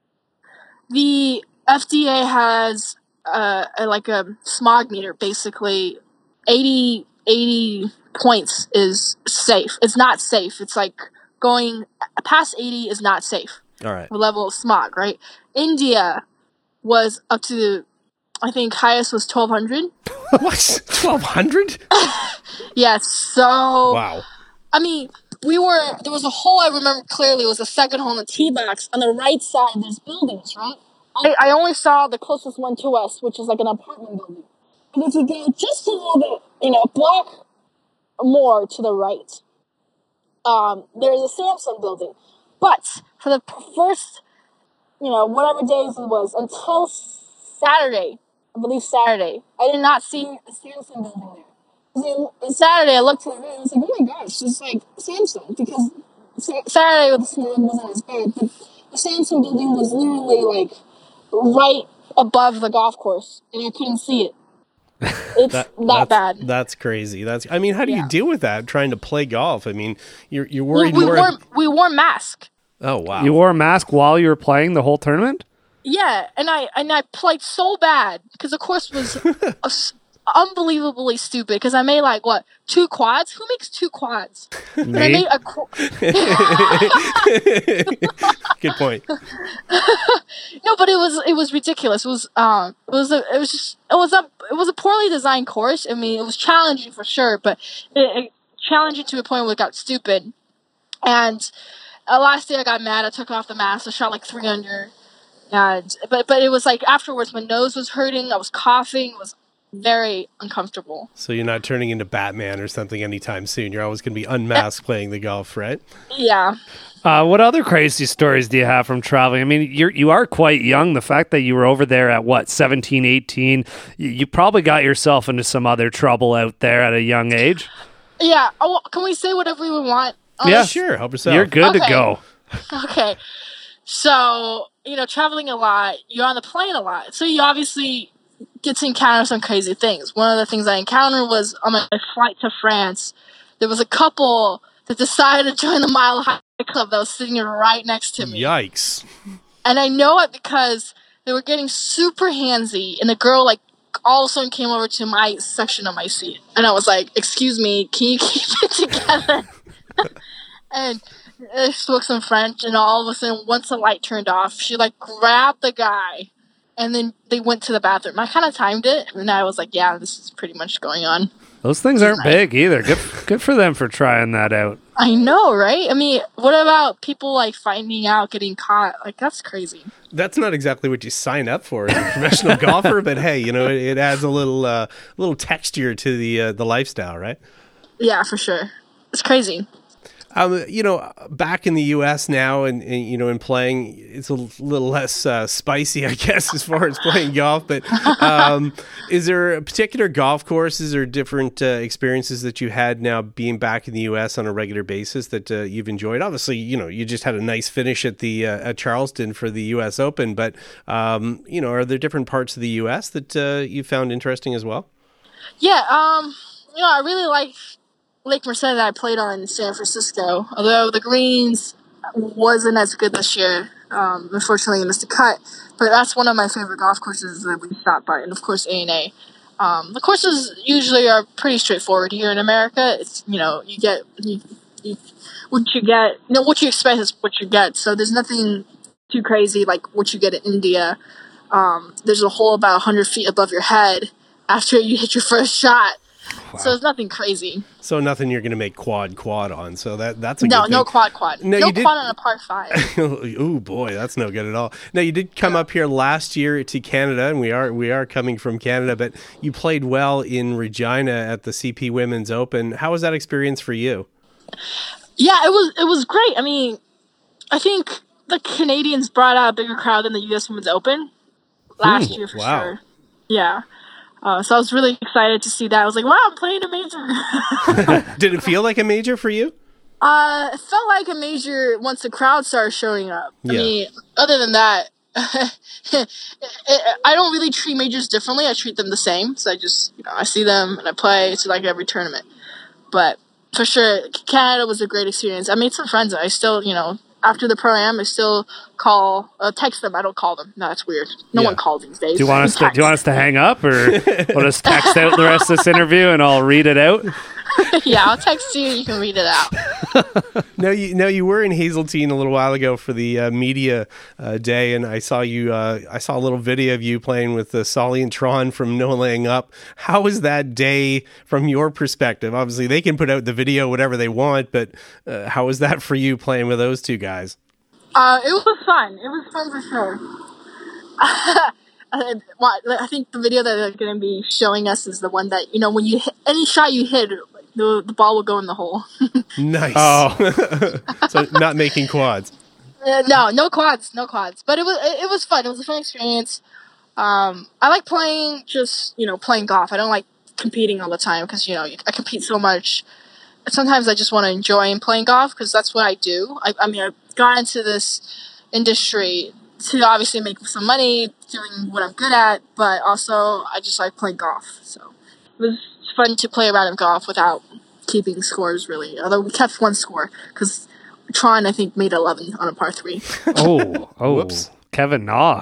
the F D A has uh, a, like a smog meter, basically. eighty, eighty points is safe. It's not safe. It's like going past eighty is not safe. All right. The level of smog, right? India was up to, I think, highest was twelve hundred. What? twelve hundred? Yeah, so... Wow. I mean, we were... There was a hole I remember clearly. It was a second hole in the tee box. On the right side, there's buildings, right? I, I only saw the closest one to us, which is like an apartment building. And if you go just a little bit, you know, a block more to the right, um, there's a Samsung building. But for the first, you know, whatever days it was, until Saturday, I believe Saturday, I did not see a Samsung building there. So on Saturday, I looked to the right and I was like, oh my gosh, it's like Samsung. Because Saturday with the smog wasn't as bad, but the Samsung building was literally like right above the golf course, and I couldn't see it. It's That, that that's, bad. That's crazy. That's. I mean, how do Yeah. you deal with that? Trying to play golf. I mean, you're you're We, worried we more. wore we wore masks. Oh wow. You wore a mask while you were playing the whole tournament? Yeah, and I and I played so bad because the course was uh, unbelievably stupid. Because I made like what two quads? Who makes two quads? And I Me? made a qu- Good point. no, but it was it was ridiculous. It was um it was a, it was just it was a it was a poorly designed course. I mean, it was challenging for sure, but it, it challenging to a point where it got stupid. And uh, last day I got mad. I took off the mask. I shot like three under. And but but it was like afterwards, my nose was hurting. I was coughing. It was very uncomfortable. So you're not turning into Batman or something anytime soon. You're always going to be unmasked playing the golf, right? Yeah. Uh, what other crazy stories do you have from traveling? I mean, you're, you are quite young. The fact that you were over there at, what, seventeen, eighteen, you, you probably got yourself into some other trouble out there at a young age. Yeah. Oh, can we say whatever we want? Um, Yeah. Sure. Help yourself. You're good to Okay. go. Okay. So, you know, traveling a lot, you're on the plane a lot. So you obviously get to encounter some crazy things. One of the things I encountered was on my flight to France, there was a couple that decided to join the Mile High Club that was sitting right next to me. Yikes. And I know it because they were getting super handsy, and the girl, like, all of a sudden came over to my section of my seat. And I was like, excuse me, can you keep it together? And I spoke some French, and all of a sudden, once the light turned off, she, like, grabbed the guy, and then they went to the bathroom. I kind of timed it, and I was like, yeah, this is pretty much going on. Those things aren't big either. Good, good for them for trying that out. I know, right? I mean, what about people, like, finding out, getting caught? Like, that's crazy. That's not exactly what you sign up for as a professional golfer, but hey, you know, it, it adds a little uh, little texture to the uh, the lifestyle, right? Yeah, for sure. It's crazy. Um, you know, back in the U S now, and, and you know, in playing, it's a little less uh, spicy, I guess, as far as playing golf. But um, is there particular golf courses or different uh, experiences that you had now being back in the U S on a regular basis that uh, you've enjoyed? Obviously, you know, you just had a nice finish at the uh, at Charleston for the U S Open, but um, you know, are there different parts of the U S that uh, you found interesting as well? Yeah, um, you know, I really like Lake Merced that I played on in San Francisco, although the greens wasn't as good this year. Um, unfortunately, I missed a cut, but that's one of my favorite golf courses that we stopped by, and of course A and A. Um, the courses usually are pretty straightforward here in America. It's, you know, you get you, you, what you get, you know, what you expect is what you get. So there's nothing too crazy like what you get in India. Um, there's a hole about one hundred feet above your head after you hit your first shot. Wow. So it's nothing crazy. So nothing you're going to make quad quad on. So that that's a no, good thing. no quad quad. No, no you did... quad on a par five. Oh boy, that's no good at all. Now you did come yeah. up here last year to Canada, and we are we are coming from Canada, but you played well in Regina at the C P Women's Open. How was that experience for you? Yeah, it was it was great. I mean, I think the Canadians brought out a bigger crowd than the U S Women's Open last Ooh, year for wow. sure. Yeah. Uh, so I was really excited to see that. I was like, wow, I'm playing a major. Did it feel like a major for you? Uh, it felt like a major once the crowd started showing up. Yeah. I mean, other than that, it, it, I don't really treat majors differently. I treat them the same. So I just, you know, I see them and I play. It's like every tournament. But for sure, Canada was a great experience. I made some friends. I still, you know, after the Pro-Am, I still call, uh, text them. I don't call them. No, that's weird. No yeah. one calls these days. Do you want us to, do you want us to hang up, or we'll just text out the rest of this interview and I'll read it out? Yeah, I'll text you. You can read it out. No, you no, you were in Hazeltine a little while ago for the uh, media uh, day, and I saw you. Uh, I saw a little video of you playing with uh, Solly and Tron from No Laying Up. How was that day from your perspective? Obviously, they can put out the video whatever they want, but uh, how was that for you playing with those two guys? Uh, it was fun. It was fun for sure. I, I think the video that they're going to be showing us is the one that, you know, when you hit, any shot you hit, the the ball will go in the hole. Nice. Oh, so not making quads. Uh, no, no quads, no quads. But it was it, it was fun. It was a fun experience. Um, I like playing, just you know, playing golf. I don't like competing all the time because you know I compete so much. Sometimes I just want to enjoy playing golf because that's what I do. I, I mean, I got into this industry to obviously make some money doing what I'm good at, but also I just like playing golf. So it was fun to play a round of golf without keeping scores, really. Although we kept one score because Tron, I think, made eleven on a par three. Oh, oh, whoops. Kevin Na.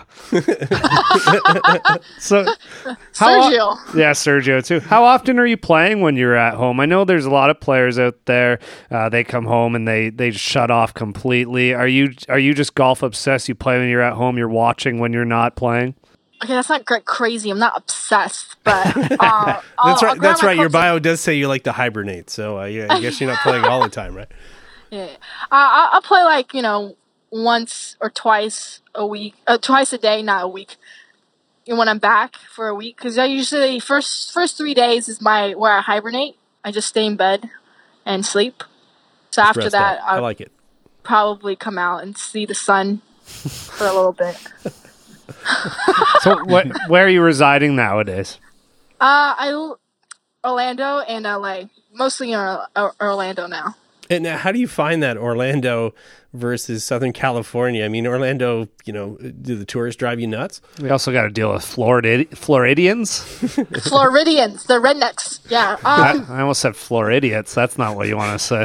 So, how, Sergio. Yeah, Sergio too. How often are you playing when you're at home? I know there's a lot of players out there. Uh, they come home and they they shut off completely. Are you are you just golf obsessed? You play when you're at home. You're watching when you're not playing. Okay, that's not crazy. I'm not obsessed, but uh, that's I'll, right. I'll that's right. Your bio and... does say you like to hibernate, so uh, yeah, I guess you're not playing all the time, right? Yeah, uh, I'll play like you know once or twice a week, uh, twice a day, not a week. And when I'm back for a week, because I usually first first three days is my where I hibernate. I just stay in bed and sleep. So just after that, I like it. Probably come out and see the sun for a little bit. So, what, where are you residing nowadays? Uh, I Orlando and L A, mostly in Orlando now. And how do you find that Orlando versus Southern California? I mean, Orlando, you know, do the tourists drive you nuts? We also got to deal with Florida Floridians. Floridians, the rednecks. Yeah. Um, I, I almost said Floridians. That's not what you want to say.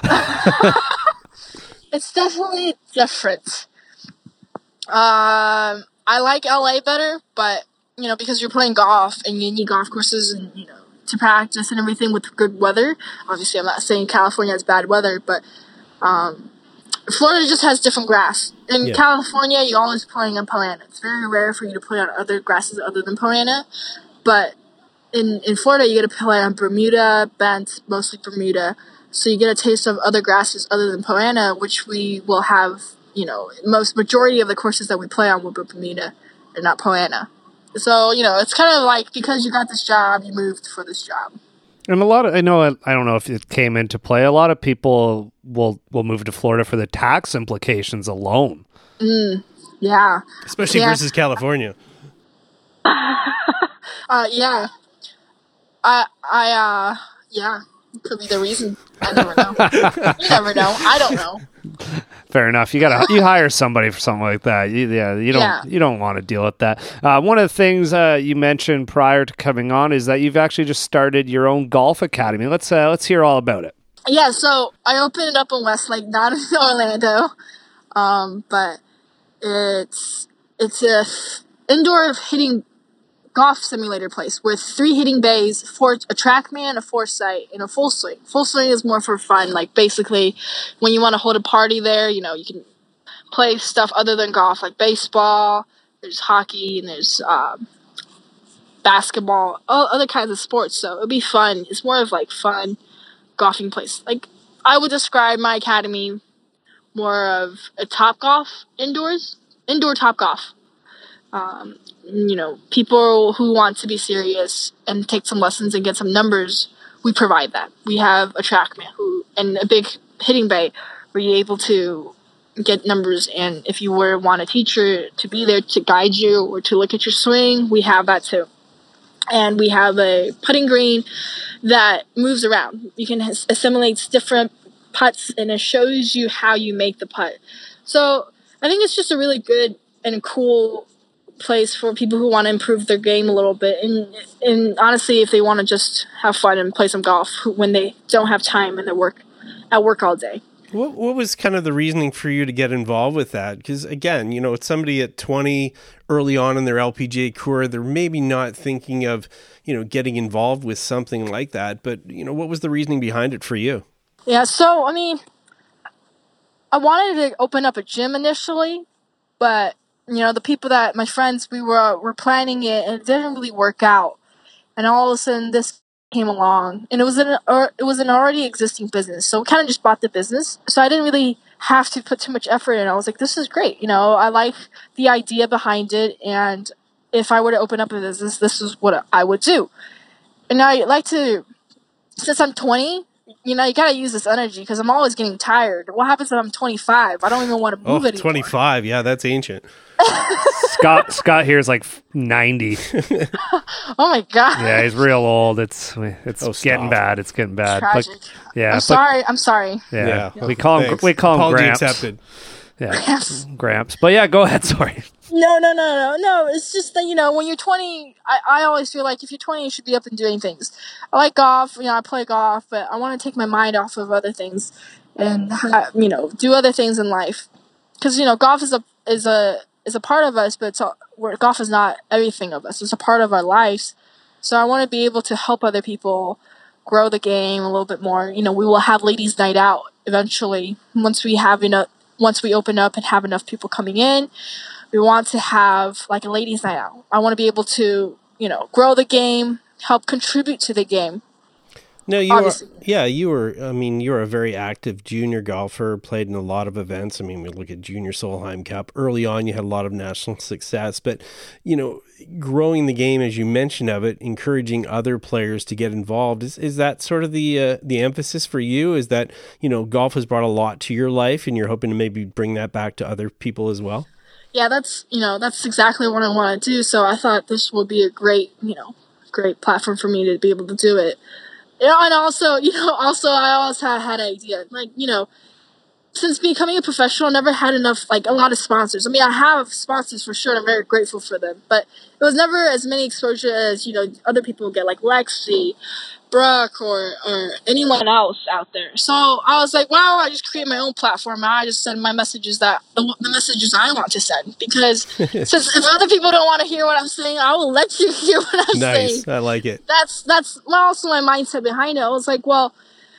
It's definitely different. Um, I like L A better, but, you know, because you're playing golf and you need golf courses and, you know, to practice and everything with good weather. Obviously, I'm not saying California has bad weather, but um, Florida just has different grass. In Yeah. California, you're always playing on Poa annua. It's very rare for you to play on other grasses other than Poa annua. But in, in Florida, you get to play on Bermuda, Bent, mostly Bermuda. So you get a taste of other grasses other than Poa annua, which we will have, you know, most majority of the courses that we play on will be Bermuda and not Poa annua. So, you know, it's kind of like because you got this job, you moved for this job. And a lot of, I know, I don't know if it came into play, a lot of people will, will move to Florida for the tax implications alone. Mm, yeah. Especially yeah. versus California. uh, yeah. I, I, uh, yeah. Could be the reason. I never know. You never know. I don't know. Fair enough. You gotta you hire somebody for something like that. You, yeah, you don't Yeah. you don't want to deal with that. Uh, one of the things uh, you mentioned prior to coming on is that you've actually just started your own golf academy. Let's uh, let's hear all about it. Yeah, so I opened it up in Westlake, not in Orlando, um, but it's it's a indoor hitting golf simulator place with three hitting bays, four, a TrackMan, a Foresight, and a Full Swing. Full Swing is more for fun. Like, basically, when you want to hold a party there, you know, you can play stuff other than golf, like baseball, there's hockey, and there's um, basketball, all other kinds of sports. So it'll be fun. It's more of, like, fun golfing place. Like, I would describe my academy more of a Top Golf indoors, indoor Top Golf. Um, you know, people who want to be serious and take some lessons and get some numbers, we provide that. We have a TrackMan who, and a big hitting bay where you're able to get numbers. And if you were want a teacher to be there to guide you or to look at your swing, we have that too. And we have a putting green that moves around. You can assimilate different putts, and it shows you how you make the putt. So I think it's just a really good and cool place for people who want to improve their game a little bit, and and honestly, if they want to just have fun and play some golf when they don't have time and they work at work all day. What what was kind of the reasoning for you to get involved with that? Because again, you know, it's somebody at twenty, early on in their L P G A career, they're maybe not thinking of, you know, getting involved with something like that. But, you know, what was the reasoning behind it for you? Yeah, so I mean, I wanted to open up a gym initially, but you know, the people that my friends we were were planning it, and it didn't really work out. And all of a sudden, this came along, and it was an or it was an already existing business, so we kind of just bought the business. So I didn't really have to put too much effort in. I was like, this is great. You know, I like the idea behind it, and if I were to open up a business, this is what I would do. And I like to, since I'm twenty. You know, you gotta use this energy because I'm always getting tired. What happens if I'm twenty-five? I don't even want to move oh, anymore. twenty-five, yeah, that's ancient. Scott Scott here is like ninety. Oh my god! Yeah, he's real old. It's it's Oh, getting stop. bad. It's getting bad. Tragic. But, yeah, I'm but- sorry. I'm sorry. Yeah, Yeah. we call him Thanks. we call him Apology Gramps. accepted. Yeah, Yes. Gramps. But yeah, go ahead. Sorry. No, no, no, no, no. It's just that, you know, when you're twenty, I, I always feel like if you're twenty, you should be up and doing things. I like golf. You know, I play golf, but I want to take my mind off of other things and ha- you know, do other things in life. Because you know, golf is a is a is a part of us, but it's a, where golf is not everything of us. It's a part of our lives. So I want to be able to help other people grow the game a little bit more. You know, we will have ladies' night out eventually once we have enough. Once we open up and have enough people coming in, we want to have like a ladies' night out. I want to be able to, you know, grow the game, help contribute to the game. No, you are, Obviously. yeah, you were, I mean, you were a very active junior golfer, played in a lot of events. I mean, we look at Junior Solheim Cup. Early on, you had a lot of national success, but, you know, growing the game, as you mentioned of it, encouraging other players to get involved, is, is that sort of the uh, the emphasis for you? Is that, you know, golf has brought a lot to your life and you're hoping to maybe bring that back to other people as well? Yeah, that's, you know, that's exactly what I want to do. So I thought this would be a great, you know, great platform for me to be able to do it. Yeah, and also, you know, also I always had had an idea, like, you know, since becoming a professional, I never had enough, like, a lot of sponsors. I mean, I have sponsors for sure, and I'm very grateful for them, but it was never as many exposure as, you know, other people get, like Lexi, Brooke, or, or anyone else out there. So I was like, wow, I just create my own platform, and I just send my messages that, the, the messages I want to send, because since if other people don't want to hear what I'm saying, I will let you hear what I'm saying. Nice, I like it. That's, that's also my mindset behind it. I was like, well,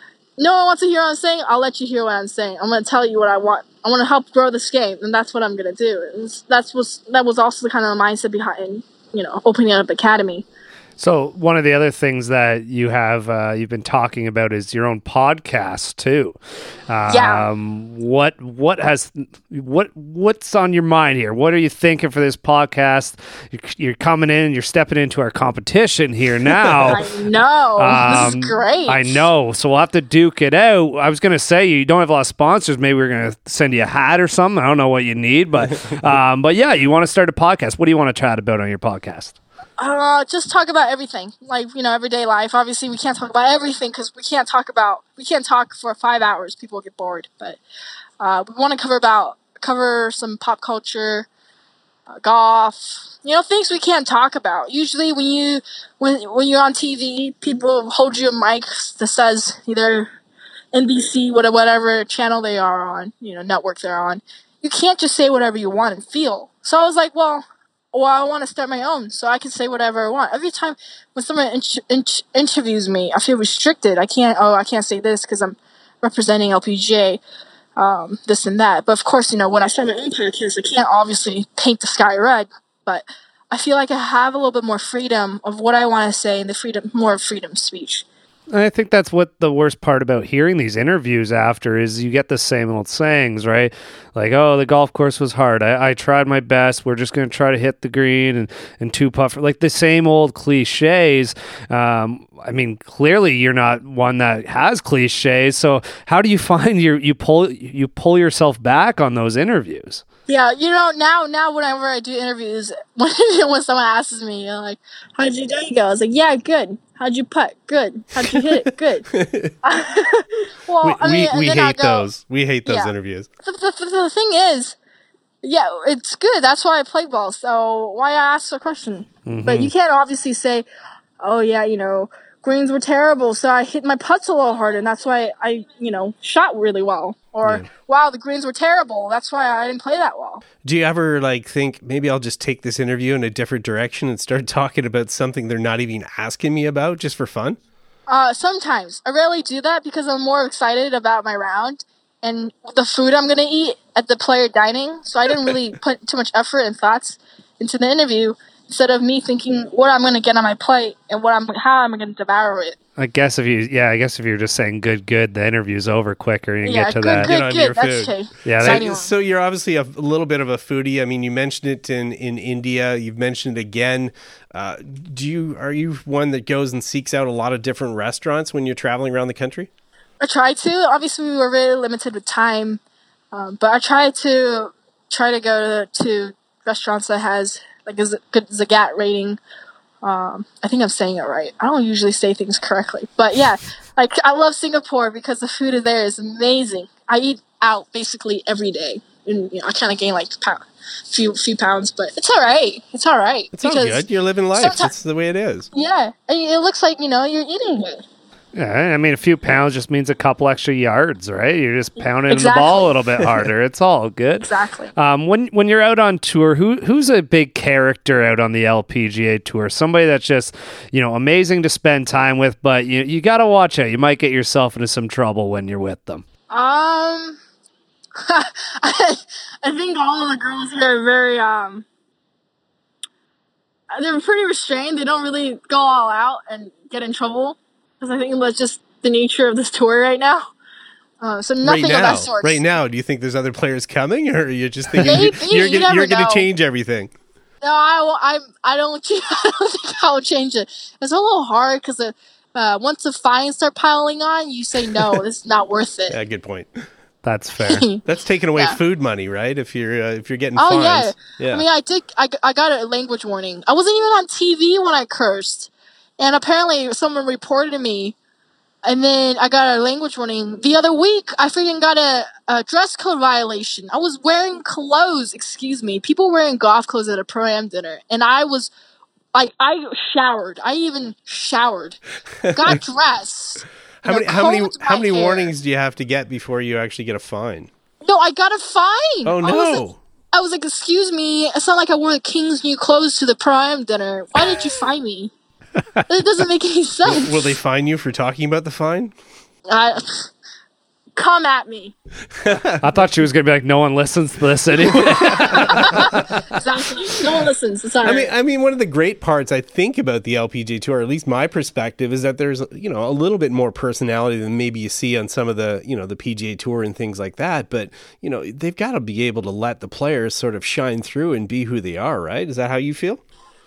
no one wants to hear what I'm saying, I'll let you hear what I'm saying. I'm going to tell you what I want. I want to help grow this game, and that's what I'm going to do. And that's was that was also the kind of mindset behind, you know, opening up Academy. So one of the other things that you have uh, you've been talking about is your own podcast too. Um, Yeah. What what has what what's on your mind here? What are you thinking for this podcast? You're, you're coming in and you're stepping into our competition here now. I know. Um, this is great. I know. So we'll have to duke it out. I was going to say you don't have a lot of sponsors. Maybe we're going to send you a hat or something. I don't know what you need, but um, but yeah, you want to start a podcast. What do you want to chat about on your podcast? Uh, just talk about everything, like, you know, everyday life. Obviously, we can't talk about everything because we can't talk about we can't talk for five hours. People get bored. But uh, we want to cover about cover some pop culture, uh, golf, you know, things we can't talk about. Usually, when you when when you're on T V, people hold you a mic that says either N B C, whatever, whatever channel they are on, you know, network they're on. You can't just say whatever you want and feel. So I was like, well. Well, I want to start my own, so I can say whatever I want. Every time when someone in- in- interviews me, I feel restricted. I can't. Oh, I can't say this because I'm representing L P G A, um, this and that. But of course, you know, when I start my own podcast, I can't obviously paint the sky red. But I feel like I have a little bit more freedom of what I want to say and the freedom, more freedom of speech. And I think that's what the worst part about hearing these interviews after is you get the same old sayings, right? Like, oh, the golf course was hard. I, I tried my best. We're just going to try to hit the green and, and two puffer. Like the same old cliches. Um, I mean, clearly you're not one that has cliches. So how do you find your you pull you pull yourself back on those interviews? Yeah, you know, now, now whenever I do interviews, when, when someone asks me, you know, like, how'd your day go? I was like, yeah, good. How'd you putt? Good. How'd you hit it? Good. well, we I mean, we, we and then hate I'll go, those. We hate those yeah. interviews. The, the, the, the thing is, yeah, it's good. That's why I play ball. So why ask a question? Mm-hmm. But you can't obviously say, oh, yeah, you know, greens were terrible, so I hit my putts a little harder, and that's why I, you know, shot really well. Or, Yeah. wow, the greens were terrible, that's why I didn't play that well. Do you ever like think maybe I'll just take this interview in a different direction and start talking about something they're not even asking me about just for fun? Uh, sometimes. I rarely do that because I'm more excited about my round and the food I'm going to eat at the player dining, so I didn't really put too much effort and thoughts into the interview instead of me thinking what I'm going to get on my plate and what I'm how I'm going to devour it. I guess if you, yeah, I guess if you're just saying good, good, the interview's over quicker and you Yeah, get to good, that. good, Get on your good. That's food. okay. Yeah, that- Exciting one. So you're obviously a, a little bit of a foodie. I mean, you mentioned it in, in India. You've mentioned it again. Uh, do you are you one that goes and seeks out a lot of different restaurants when you're traveling around the country? I try to. Obviously, we were really limited with time, um, but I try to try to go to, to restaurants that has like a z- good Zagat rating. Um, I think I'm saying it right. I don't usually say things correctly, but yeah, like I love Singapore because the food there is amazing. I eat out basically every day, and you know, I kind of gain like a few few pounds, but it's all right. It's all right. It's all good. You're living life. someti- That's the way it is. Yeah, and it looks like you know you're eating good. Yeah, I mean, a few pounds just means a couple extra yards, right? You're just pounding Exactly. the ball a little bit harder. It's all good. Exactly. Um, when when you're out on tour, who who's a big character out on the L P G A tour? Somebody that's just, you know, amazing to spend time with, but you you got to watch out. You might get yourself into some trouble when you're with them. Um, I, I think all of the girls here are very um. They're pretty restrained. They don't really go all out and get in trouble. Because I think that's just the nature of this tour right now. Uh, so nothing right of now, that sort. right now, do you think there's other players coming, or are you just thinking Maybe, you're you gonna, never you're going know. to change everything? No, I, will- I, I don't. I don't think I will change it. It's a little hard because uh, once the fines start piling on, you say no, this is not worth it. Yeah, good point. That's fair. That's taking away Yeah. food money, right? If you're uh, if you're getting Oh fines. yeah. I mean, I did. I, I got a language warning. I wasn't even on T V when I cursed, and apparently someone reported me And then I got a language warning. The other week, I freaking got a, a dress code violation. I was wearing clothes, excuse me. People wearing golf clothes at a Pro-Am dinner. And I was, like, I showered. I even showered. Got dressed. How many, how many, how many warnings do you have to get before you actually get a fine? No, I got a fine. Oh, no. I was like, I was like, excuse me. It's not like I wore the King's new clothes to the Pro-Am dinner. Why did you fine me? It doesn't make any sense. Will they fine you for talking about the fine? Uh, come at me. I thought she was going to be like, no one listens to this anyway. Exactly. No one listens. Sorry. I mean, I mean, one of the great parts I think about the L P G A Tour, or at least my perspective, is that there's, you know, a little bit more personality than maybe you see on some of the, you know, the P G A Tour and things like that. But, you know, they've got to be able to let the players sort of shine through and be who they are, right? Is that how you feel?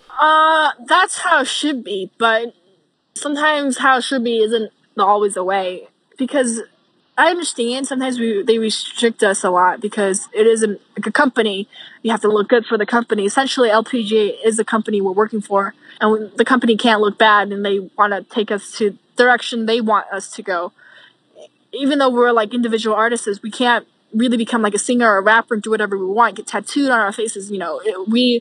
Uh, that's how it should be, but sometimes how it should be isn't always the way. Because I understand sometimes we they restrict us a lot because it is a, like a company. You have to look good for the company. Essentially, L P G A is the company we're working for, and when the company can't look bad, and they want to take us to the direction they want us to go. Even though we're like individual artists, we can't really become like a singer or a rapper and do whatever we want, get tattooed on our faces. You know, it, we.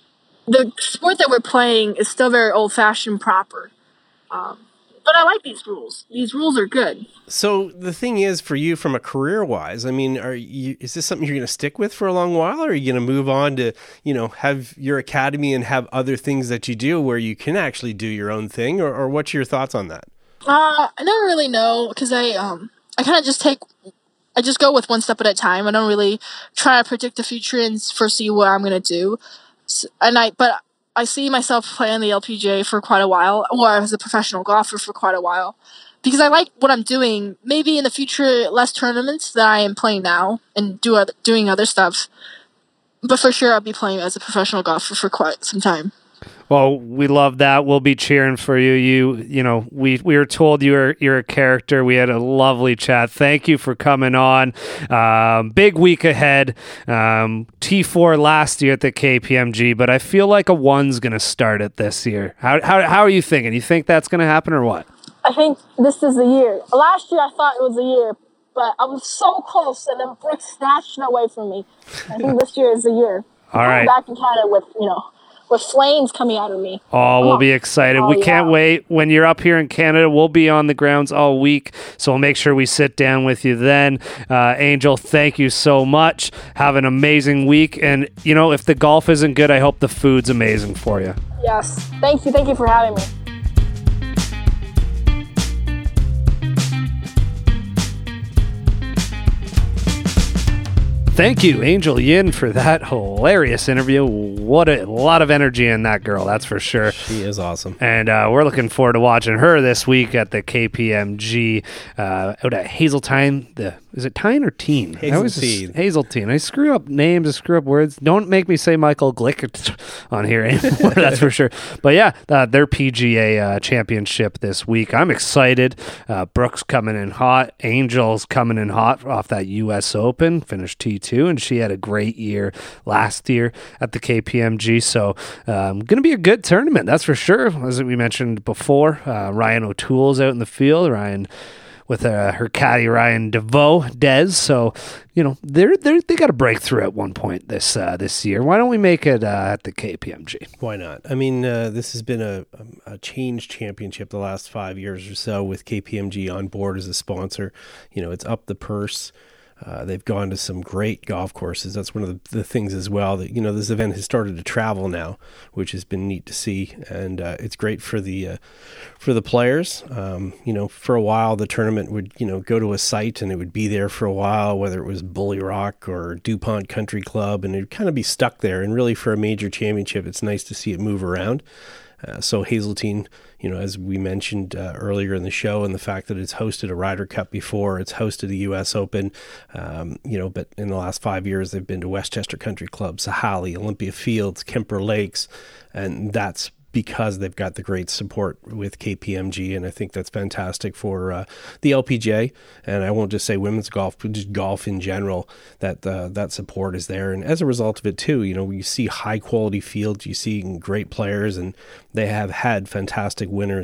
The sport that we're playing is still very old-fashioned proper. Um, but I like these rules. These rules are good. So the thing is, for you from a career-wise, I mean, are you, is this something you're going to stick with for a long while, or are you going to move on to, you know, have your academy and have other things that you do where you can actually do your own thing, or, or what's your thoughts on that? Uh, I never really know, because I, um, I kind of just take... I just go with one step at a time. I don't really try to predict the future and foresee what I'm going to do. And I, but I see myself playing the L P G A for quite a while, or as a professional golfer for quite a while, because I like what I'm doing. Maybe in the future, less tournaments than I am playing now, and do other, doing other stuff. But for sure, I'll be playing as a professional golfer for quite some time. Well, we love that. We'll be cheering for you. You, you know, we we were told you were you're a character. We had a lovely chat. Thank you for coming on. Um, big week ahead. Um, T four last year at the K P M G, but I feel like a one's going to start it this year. How how how are you thinking? You think that's going to happen or what? I think this is the year. Last year I thought it was the year, but I was so close, and then Brooks snatched it away from me. I think this year is the year. All I'm right. back in Canada with you know. with flames coming out of me. Oh, we'll be excited. Oh, we can't yeah. wait. When you're up here in Canada, we'll be on the grounds all week, so we'll make sure we sit down with you then. Uh, Angel, thank you so much. Have an amazing week. And, you know, if the golf isn't good, I hope the food's amazing for you. Yes. Thank you. Thank you for having me. Thank you, Angel Yin, for that hilarious interview. What a lot of energy in that girl, that's for sure. She is awesome. And uh, we're looking forward to watching her this week at the K P M G uh, out at Hazeltine. The Is it Tyne or Teen? Hazeltine. Hazeltine. I screw up names, I screw up words. Don't make me say Michael Glick on here anymore, that's for sure. But yeah, uh, their P G A uh, championship this week. I'm excited. Uh, Brooks coming in hot. Angel's coming in hot off that U S Open. Finished T two, and she had a great year last year at the K P M G. So um, going to be a good tournament, that's for sure. As we mentioned before, uh, Ryan O'Toole's out in the field. Ryan with uh, her caddy Ryan DeVoe, Des. So, you know, they're, they're, they got a breakthrough at one point this uh, this year. Why don't we make it uh, at the K P M G? Why not? I mean, uh, this has been a, a change championship the last five years or so with K P M G on board as a sponsor. You know, it's up the purse. Uh, they've gone to some great golf courses. That's one of the, the things as well that, you know, this event has started to travel now, which has been neat to see. And uh, it's great for the uh, for the players. Um, you know, for a while, the tournament would, you know, go to a site and it would be there for a while, whether it was Bully Rock or DuPont Country Club, and it would kind of be stuck there. And really for a major championship, it's nice to see it move around. Uh, so Hazeltine, you know, as we mentioned uh, earlier in the show, and the fact that it's hosted a Ryder Cup before, it's hosted a U S Open, um, you know, but in the last five years, they've been to Westchester Country Club, Sahalee, Olympia Fields, Kemper Lakes, and that's because they've got the great support with K P M G, and I think that's fantastic for uh, the L P G A, and I won't just say women's golf, but just golf in general, that uh, that support is there. And as a result of it too, you know, you see high quality fields, you see great players, and they have had fantastic winners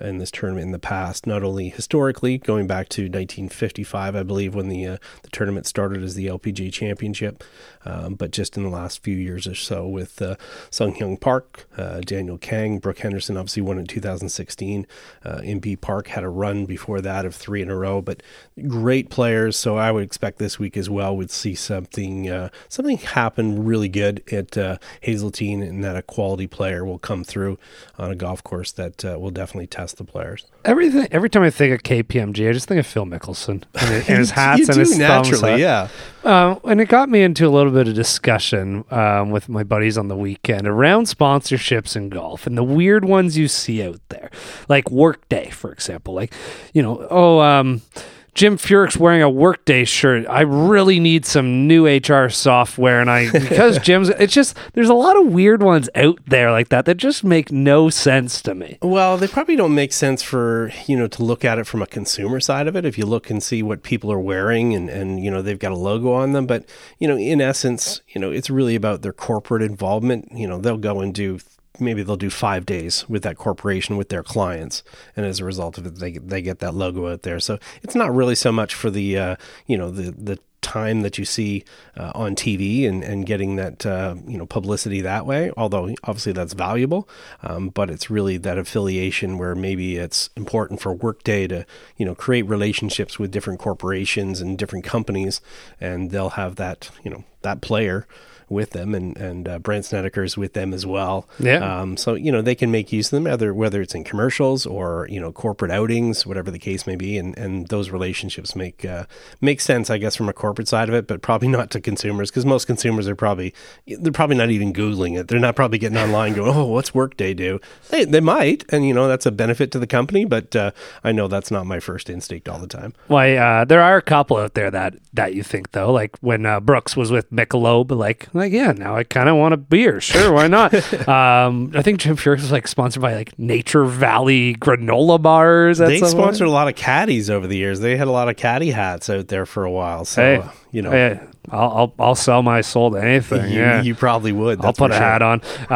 in this tournament in the past, not only historically, going back to nineteen fifty-five, I believe, when the, uh, the tournament started as the L P G A Championship, um, but just in the last few years or so with uh, Sung Hyun Park, uh, Daniel Kang, Brooke Henderson obviously won in two thousand sixteen. Uh, M P Park had a run before that of three in a row, but great players. So I would expect this week as well we'd see something uh, something happen really good at uh, Hazeltine, and that a quality player will come through on a golf course that uh, will definitely test the players. Everything. Every time I think of K P M G, I just think of Phil Mickelson and, and his hats you and do his naturally, thumbs up. yeah. Uh, and it got me into a little bit of discussion um, with my buddies on the weekend around sponsorships in golf and the weird ones you see out there, like Workday, for example. Like, you know, oh, um, Jim Furyk's wearing a Workday shirt. I really need some new H R software, and I because Jim's. It's just there's a lot of weird ones out there like that that just make no sense to me. Well, they probably don't make sense for, you know, to look at it from a consumer side of it. If you look and see what people are wearing and, and, you know, they've got a logo on them. But, you know, in essence, you know, it's really about their corporate involvement. You know, they'll go and do, maybe they'll do five days with that corporation with their clients. And as a result of it, they they get that logo out there. So it's not really so much for the, uh, you know, the, the, time that you see uh, on T V and, and getting that, uh, you know, publicity that way, although obviously that's valuable. Um, but it's really that affiliation where maybe it's important for Workday to, you know, create relationships with different corporations and different companies, and they'll have that, you know, that player with them, and and uh, Brandt Snedeker's with them as well. Yeah. Um, so you know they can make use of them, whether whether it's in commercials or you know corporate outings, whatever the case may be, and, and those relationships make uh, make sense, I guess, from a corporate side of it, but probably not to consumers, because most consumers are probably they're probably not even Googling it. They're not probably getting online going, oh, what's Workday do? They they might, and you know that's a benefit to the company, but uh, I know that's not my first instinct all the time. Well, uh, there are a couple out there that that you think though, like when uh, Brooks was with Michelob, like. Like, yeah, now I kind of want a beer. Sure, why not? um, I think Jim Furyk was like sponsored by like Nature Valley granola bars. They sponsored a lot of caddies over the years. They had a lot of caddy hats out there for a while. So, hey, you know, hey, I'll, I'll I'll sell my soul to anything. You, yeah, you probably would. I'll put a sure. hat on.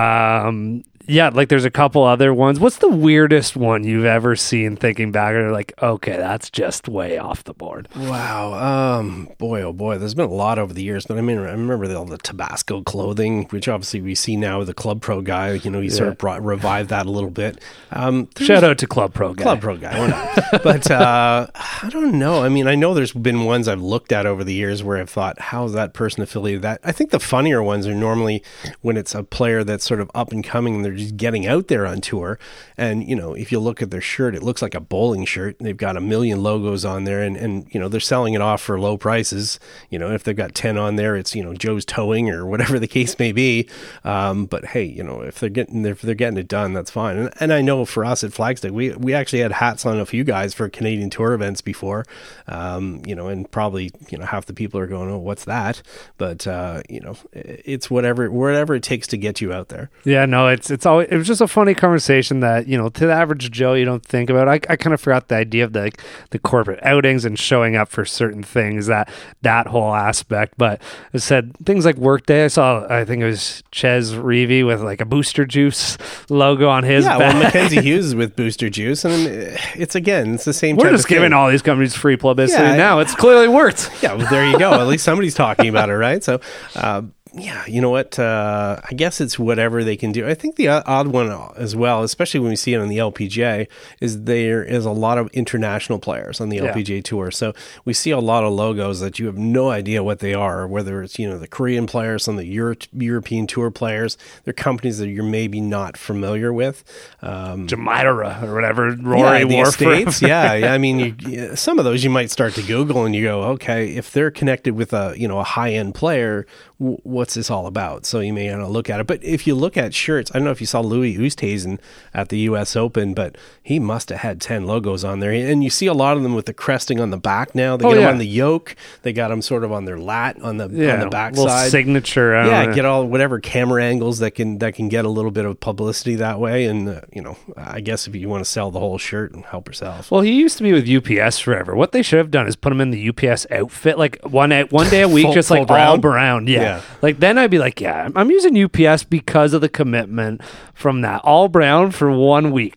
Um, yeah, like there's a couple other ones. What's the weirdest one you've ever seen thinking back? Or like, okay, that's just way off the board. Wow. Um, boy, oh boy, there's been a lot over the years, but I mean, I remember all the Tabasco clothing, which obviously we see now with the Club Pro guy. You know, he yeah. sort of brought, revived that a little bit. Um, Shout out to Club Pro guy. Club Pro guy. We're not. But uh, I don't know. I mean, I know there's been ones I've looked at over the years where I've thought, how's that person affiliated that? I think the funnier ones are normally when it's a player that's sort of up and coming and they're just getting out there on tour. And, you know, if you look at their shirt, it looks like a bowling shirt. They've got a million logos on there and, and, you know, they're selling it off for low prices. You know, if they've got ten on there, it's, you know, Joe's Towing or whatever the case may be. Um, but hey, you know, if they're getting, if they're getting it done, that's fine. And, and I know for us at Flagstick, we, we actually had hats on a few guys for Canadian Tour events before, um, you know, and probably, you know, half the people are going, oh, what's that? But, uh, you know, it's whatever, whatever it takes to get you out there. Yeah, no, it's, it's always, it was just a funny conversation that, you know, to the average Joe, you don't think about. I, I kind of forgot the idea of the the corporate outings and showing up for certain things, that that whole aspect. But I said things like Workday. I saw, I think it was Ches Reavie with like a Booster Juice logo on his yeah, back. well, Mackenzie Hughes is with Booster Juice, and it's again, it's the same. We're type just of giving thing. all these companies free publicity yeah, now. It's clearly worked. Yeah, well, there you go. At least somebody's talking about it, right? So. Uh, Yeah, you know what? Uh, I guess it's whatever they can do. I think the odd one as well, especially when we see it on the L P G A, is there is a lot of international players on the yeah. L P G A Tour. So we see a lot of logos that you have no idea what they are, whether it's, you know, the Korean players, some of the Euro- European Tour players. They're companies that you're maybe not familiar with. Um, Jumeirah or whatever, Rory yeah, the Warford. Estates. yeah, yeah, I mean, you, some of those you might start to Google and you go, okay, if they're connected with a, you know, a high-end player, w- what's this all about? So you may want to look at it. But if you look at shirts, I don't know if you saw Louis Oosthuizen at the U S Open, but he must have had ten logos on there. And you see a lot of them with the cresting on the back now. They oh, get yeah. them on the yoke. They got them sort of on their lat, on the yeah, on the back little side. signature. I yeah, don't know. get all whatever camera angles that can that can get a little bit of publicity that way. And, uh, you know, I guess if you want to sell the whole shirt and help yourself. Well, he used to be with U P S forever. What they should have done is put him in the U P S outfit, like one one day a week, full, just like brown? all brown. Yeah. yeah. Like then I'd be like, yeah, I'm using U P S because of the commitment from that all brown for one week.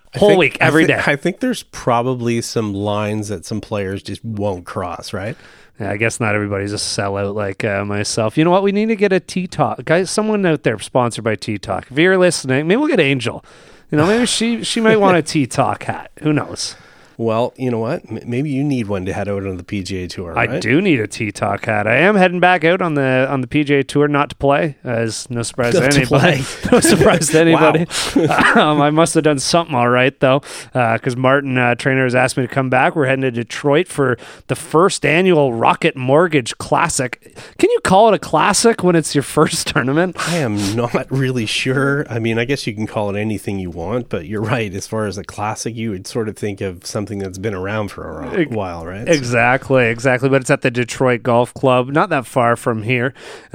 Whole think, week, every I th- day. I think there's probably some lines that some players just won't cross, right? Yeah, I guess not everybody's a sellout like uh, myself. You know what? We need to get a T-Talk. Guys, someone out there sponsored by T-Talk. If you're listening, maybe we'll get Angel. You know, maybe she, she might want a T-Talk hat. Who knows? Well, you know what? M- maybe you need one to head out on the P G A Tour, right? I do need a T-Talk hat. I am heading back out on the on the P G A Tour, not to play, as no surprise Not to to anybody. play. No surprise to anybody. um, I must have done something all right, though, because uh, Martin, uh, trainer, has asked me to come back. We're heading to Detroit for the first annual Rocket Mortgage Classic. Can you call it a classic when it's your first tournament? I am not really sure. I mean, I guess you can call it anything you want, but you're right. As far as a classic, you would sort of think of something that's been around for a while, right? Exactly, exactly. But it's at the Detroit Golf Club, not that far from here.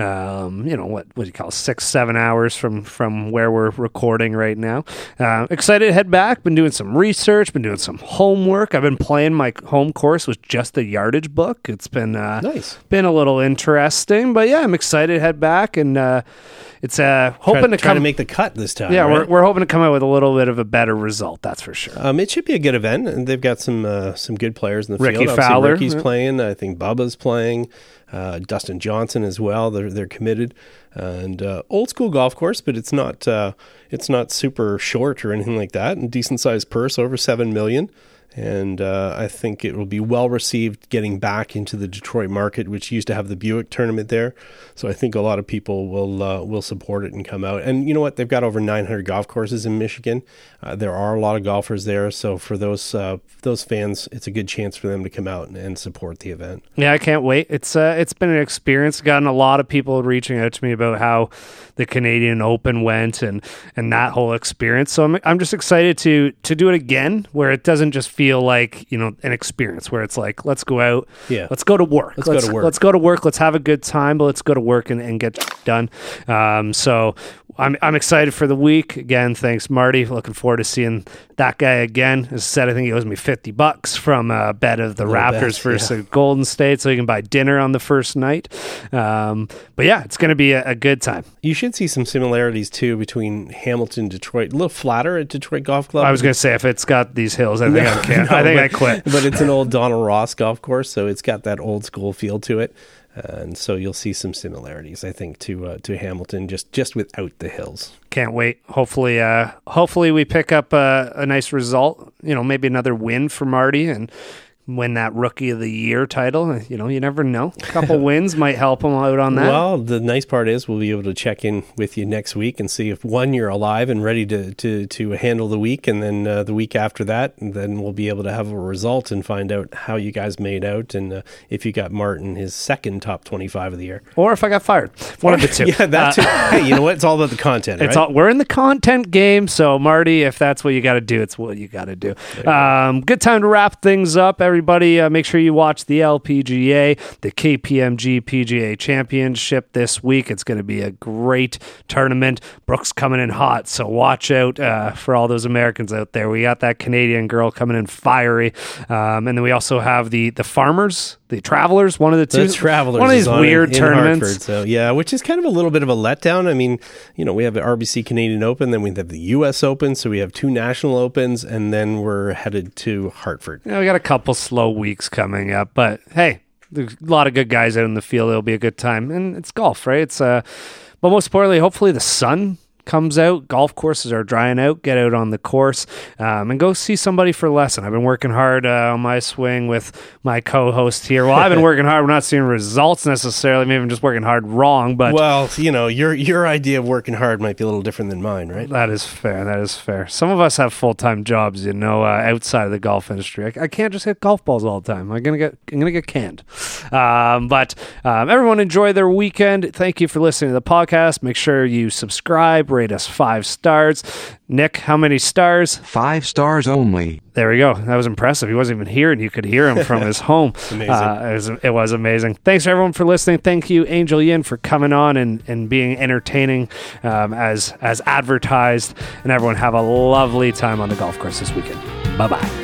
Um, you know, what what do you call it? Six, seven hours from, from where we're recording right now. Uh, excited to head back. Been doing some research, been doing some homework. I've been playing my home course with just the yardage book. It's been uh, Nice. been a little interesting, but yeah, I'm excited to head back, and uh, it's uh, hoping Try, to try come to make the cut this time. Yeah, right? we're we're hoping to come out with a little bit of a better result. That's for sure. Um, it should be a good event, and they've got some uh, some good players in the Ricky field. Obviously, Fowler. Ricky's Yeah. playing. I think Bubba's playing. Uh, Dustin Johnson as well. They're they're committed, and uh, old school golf course, but it's not uh, it's not super short or anything like that. And decent sized purse, over seven million. And uh, I think it will be well received getting back into the Detroit market, which used to have the Buick tournament there. So I think a lot of people will uh, will support it and come out. And you know what? They've got over nine hundred golf courses in Michigan. Uh, there are a lot of golfers there. So for those uh, those fans, it's a good chance for them to come out and, and support the event. Yeah, I can't wait. It's uh, it's been an experience. Gotten a lot of people reaching out to me about how the Canadian Open went and and that whole experience. So I'm I'm just excited to to do it again, where it doesn't just feel like, you know, an experience where it's like, let's go out, Yeah. let's go to work, Let's go to work. let's go to work, let's have a good time, but let's go to work and, and get done. Um, so I'm I'm excited for the week. Again, thanks, Marty. Looking forward to seeing that guy again. As I said, I think he owes me fifty bucks from a bet of the Little Raptors bet, versus yeah. Golden State, so you can buy dinner on the first night. Um, but yeah, it's going to be a, a good time. You should see some similarities too between Hamilton and Detroit. A little flatter at Detroit Golf Club. I was going to say, if it's got these hills, I think I can't. No, I think but, I quit. But it's an old Donald Ross golf course, so it's got that old school feel to it. And so you'll see some similarities, I think, to uh, to Hamilton, just just without the hills. Can't wait. Hopefully, uh, hopefully we pick up a, a nice result. You know, maybe another win for Marty and win that Rookie of the Year title. You know, you never know. A couple wins might help him out on that. Well, the nice part is we'll be able to check in with you next week and see if, one, you're alive and ready to, to, to handle the week, and then uh, the week after that, and then we'll be able to have a result and find out how you guys made out and uh, if you got Martin his second top twenty-five of the year. Or if I got fired. One of the two. Yeah, that too. Uh, Hey, you know what? It's all about the content, It's right? all, we're in the content game, so Marty, if that's what you got to do, it's what you got to do. Um, good time to wrap things up, everybody. Uh, make sure you watch the L P G A, the K P M G P G A Championship this week. It's going to be a great tournament. Brooks coming in hot, so watch out uh, for all those Americans out there. We got that Canadian girl coming in fiery, um, and then we also have the the Farmers, the Travelers, one of the two. The Travelers, one of is these on weird in, in tournaments. Hartford, so yeah, which is kind of a little bit of a letdown. I mean, you know, we have the R B C Canadian Open, then we have the U S Open, so we have two national opens, and then we're headed to Hartford. Yeah, we got a couple slow weeks coming up, but hey, there's a lot of good guys out in the field. It'll be a good time, and it's golf, right? It's uh, but most importantly, hopefully the sun comes out, golf courses are drying out, get out on the course, um, and go see somebody for a lesson. I've been working hard uh, on my swing with my co-host here. Well, I've been working hard. We're not seeing results necessarily. Maybe I'm just working hard wrong, but Well, you know, your your idea of working hard might be a little different than mine, right? that is fair. That is fair. Some of us have full-time jobs, you know, uh, outside of the golf industry. I, I can't just hit golf balls all the time. I'm gonna get, I'm gonna get canned. Um, but um, everyone enjoy their weekend. Thank you for listening to the podcast. Make sure you subscribe, rate us five stars. Nick, how many stars? Five stars only. There we go. That was impressive. He wasn't even here, and you could hear him from his home. amazing. Uh, it, was, it was amazing. Thanks, everyone, for listening. Thank you, Angel Yin, for coming on and, and being entertaining um, as as advertised. And everyone, have a lovely time on the golf course this weekend. Bye-bye.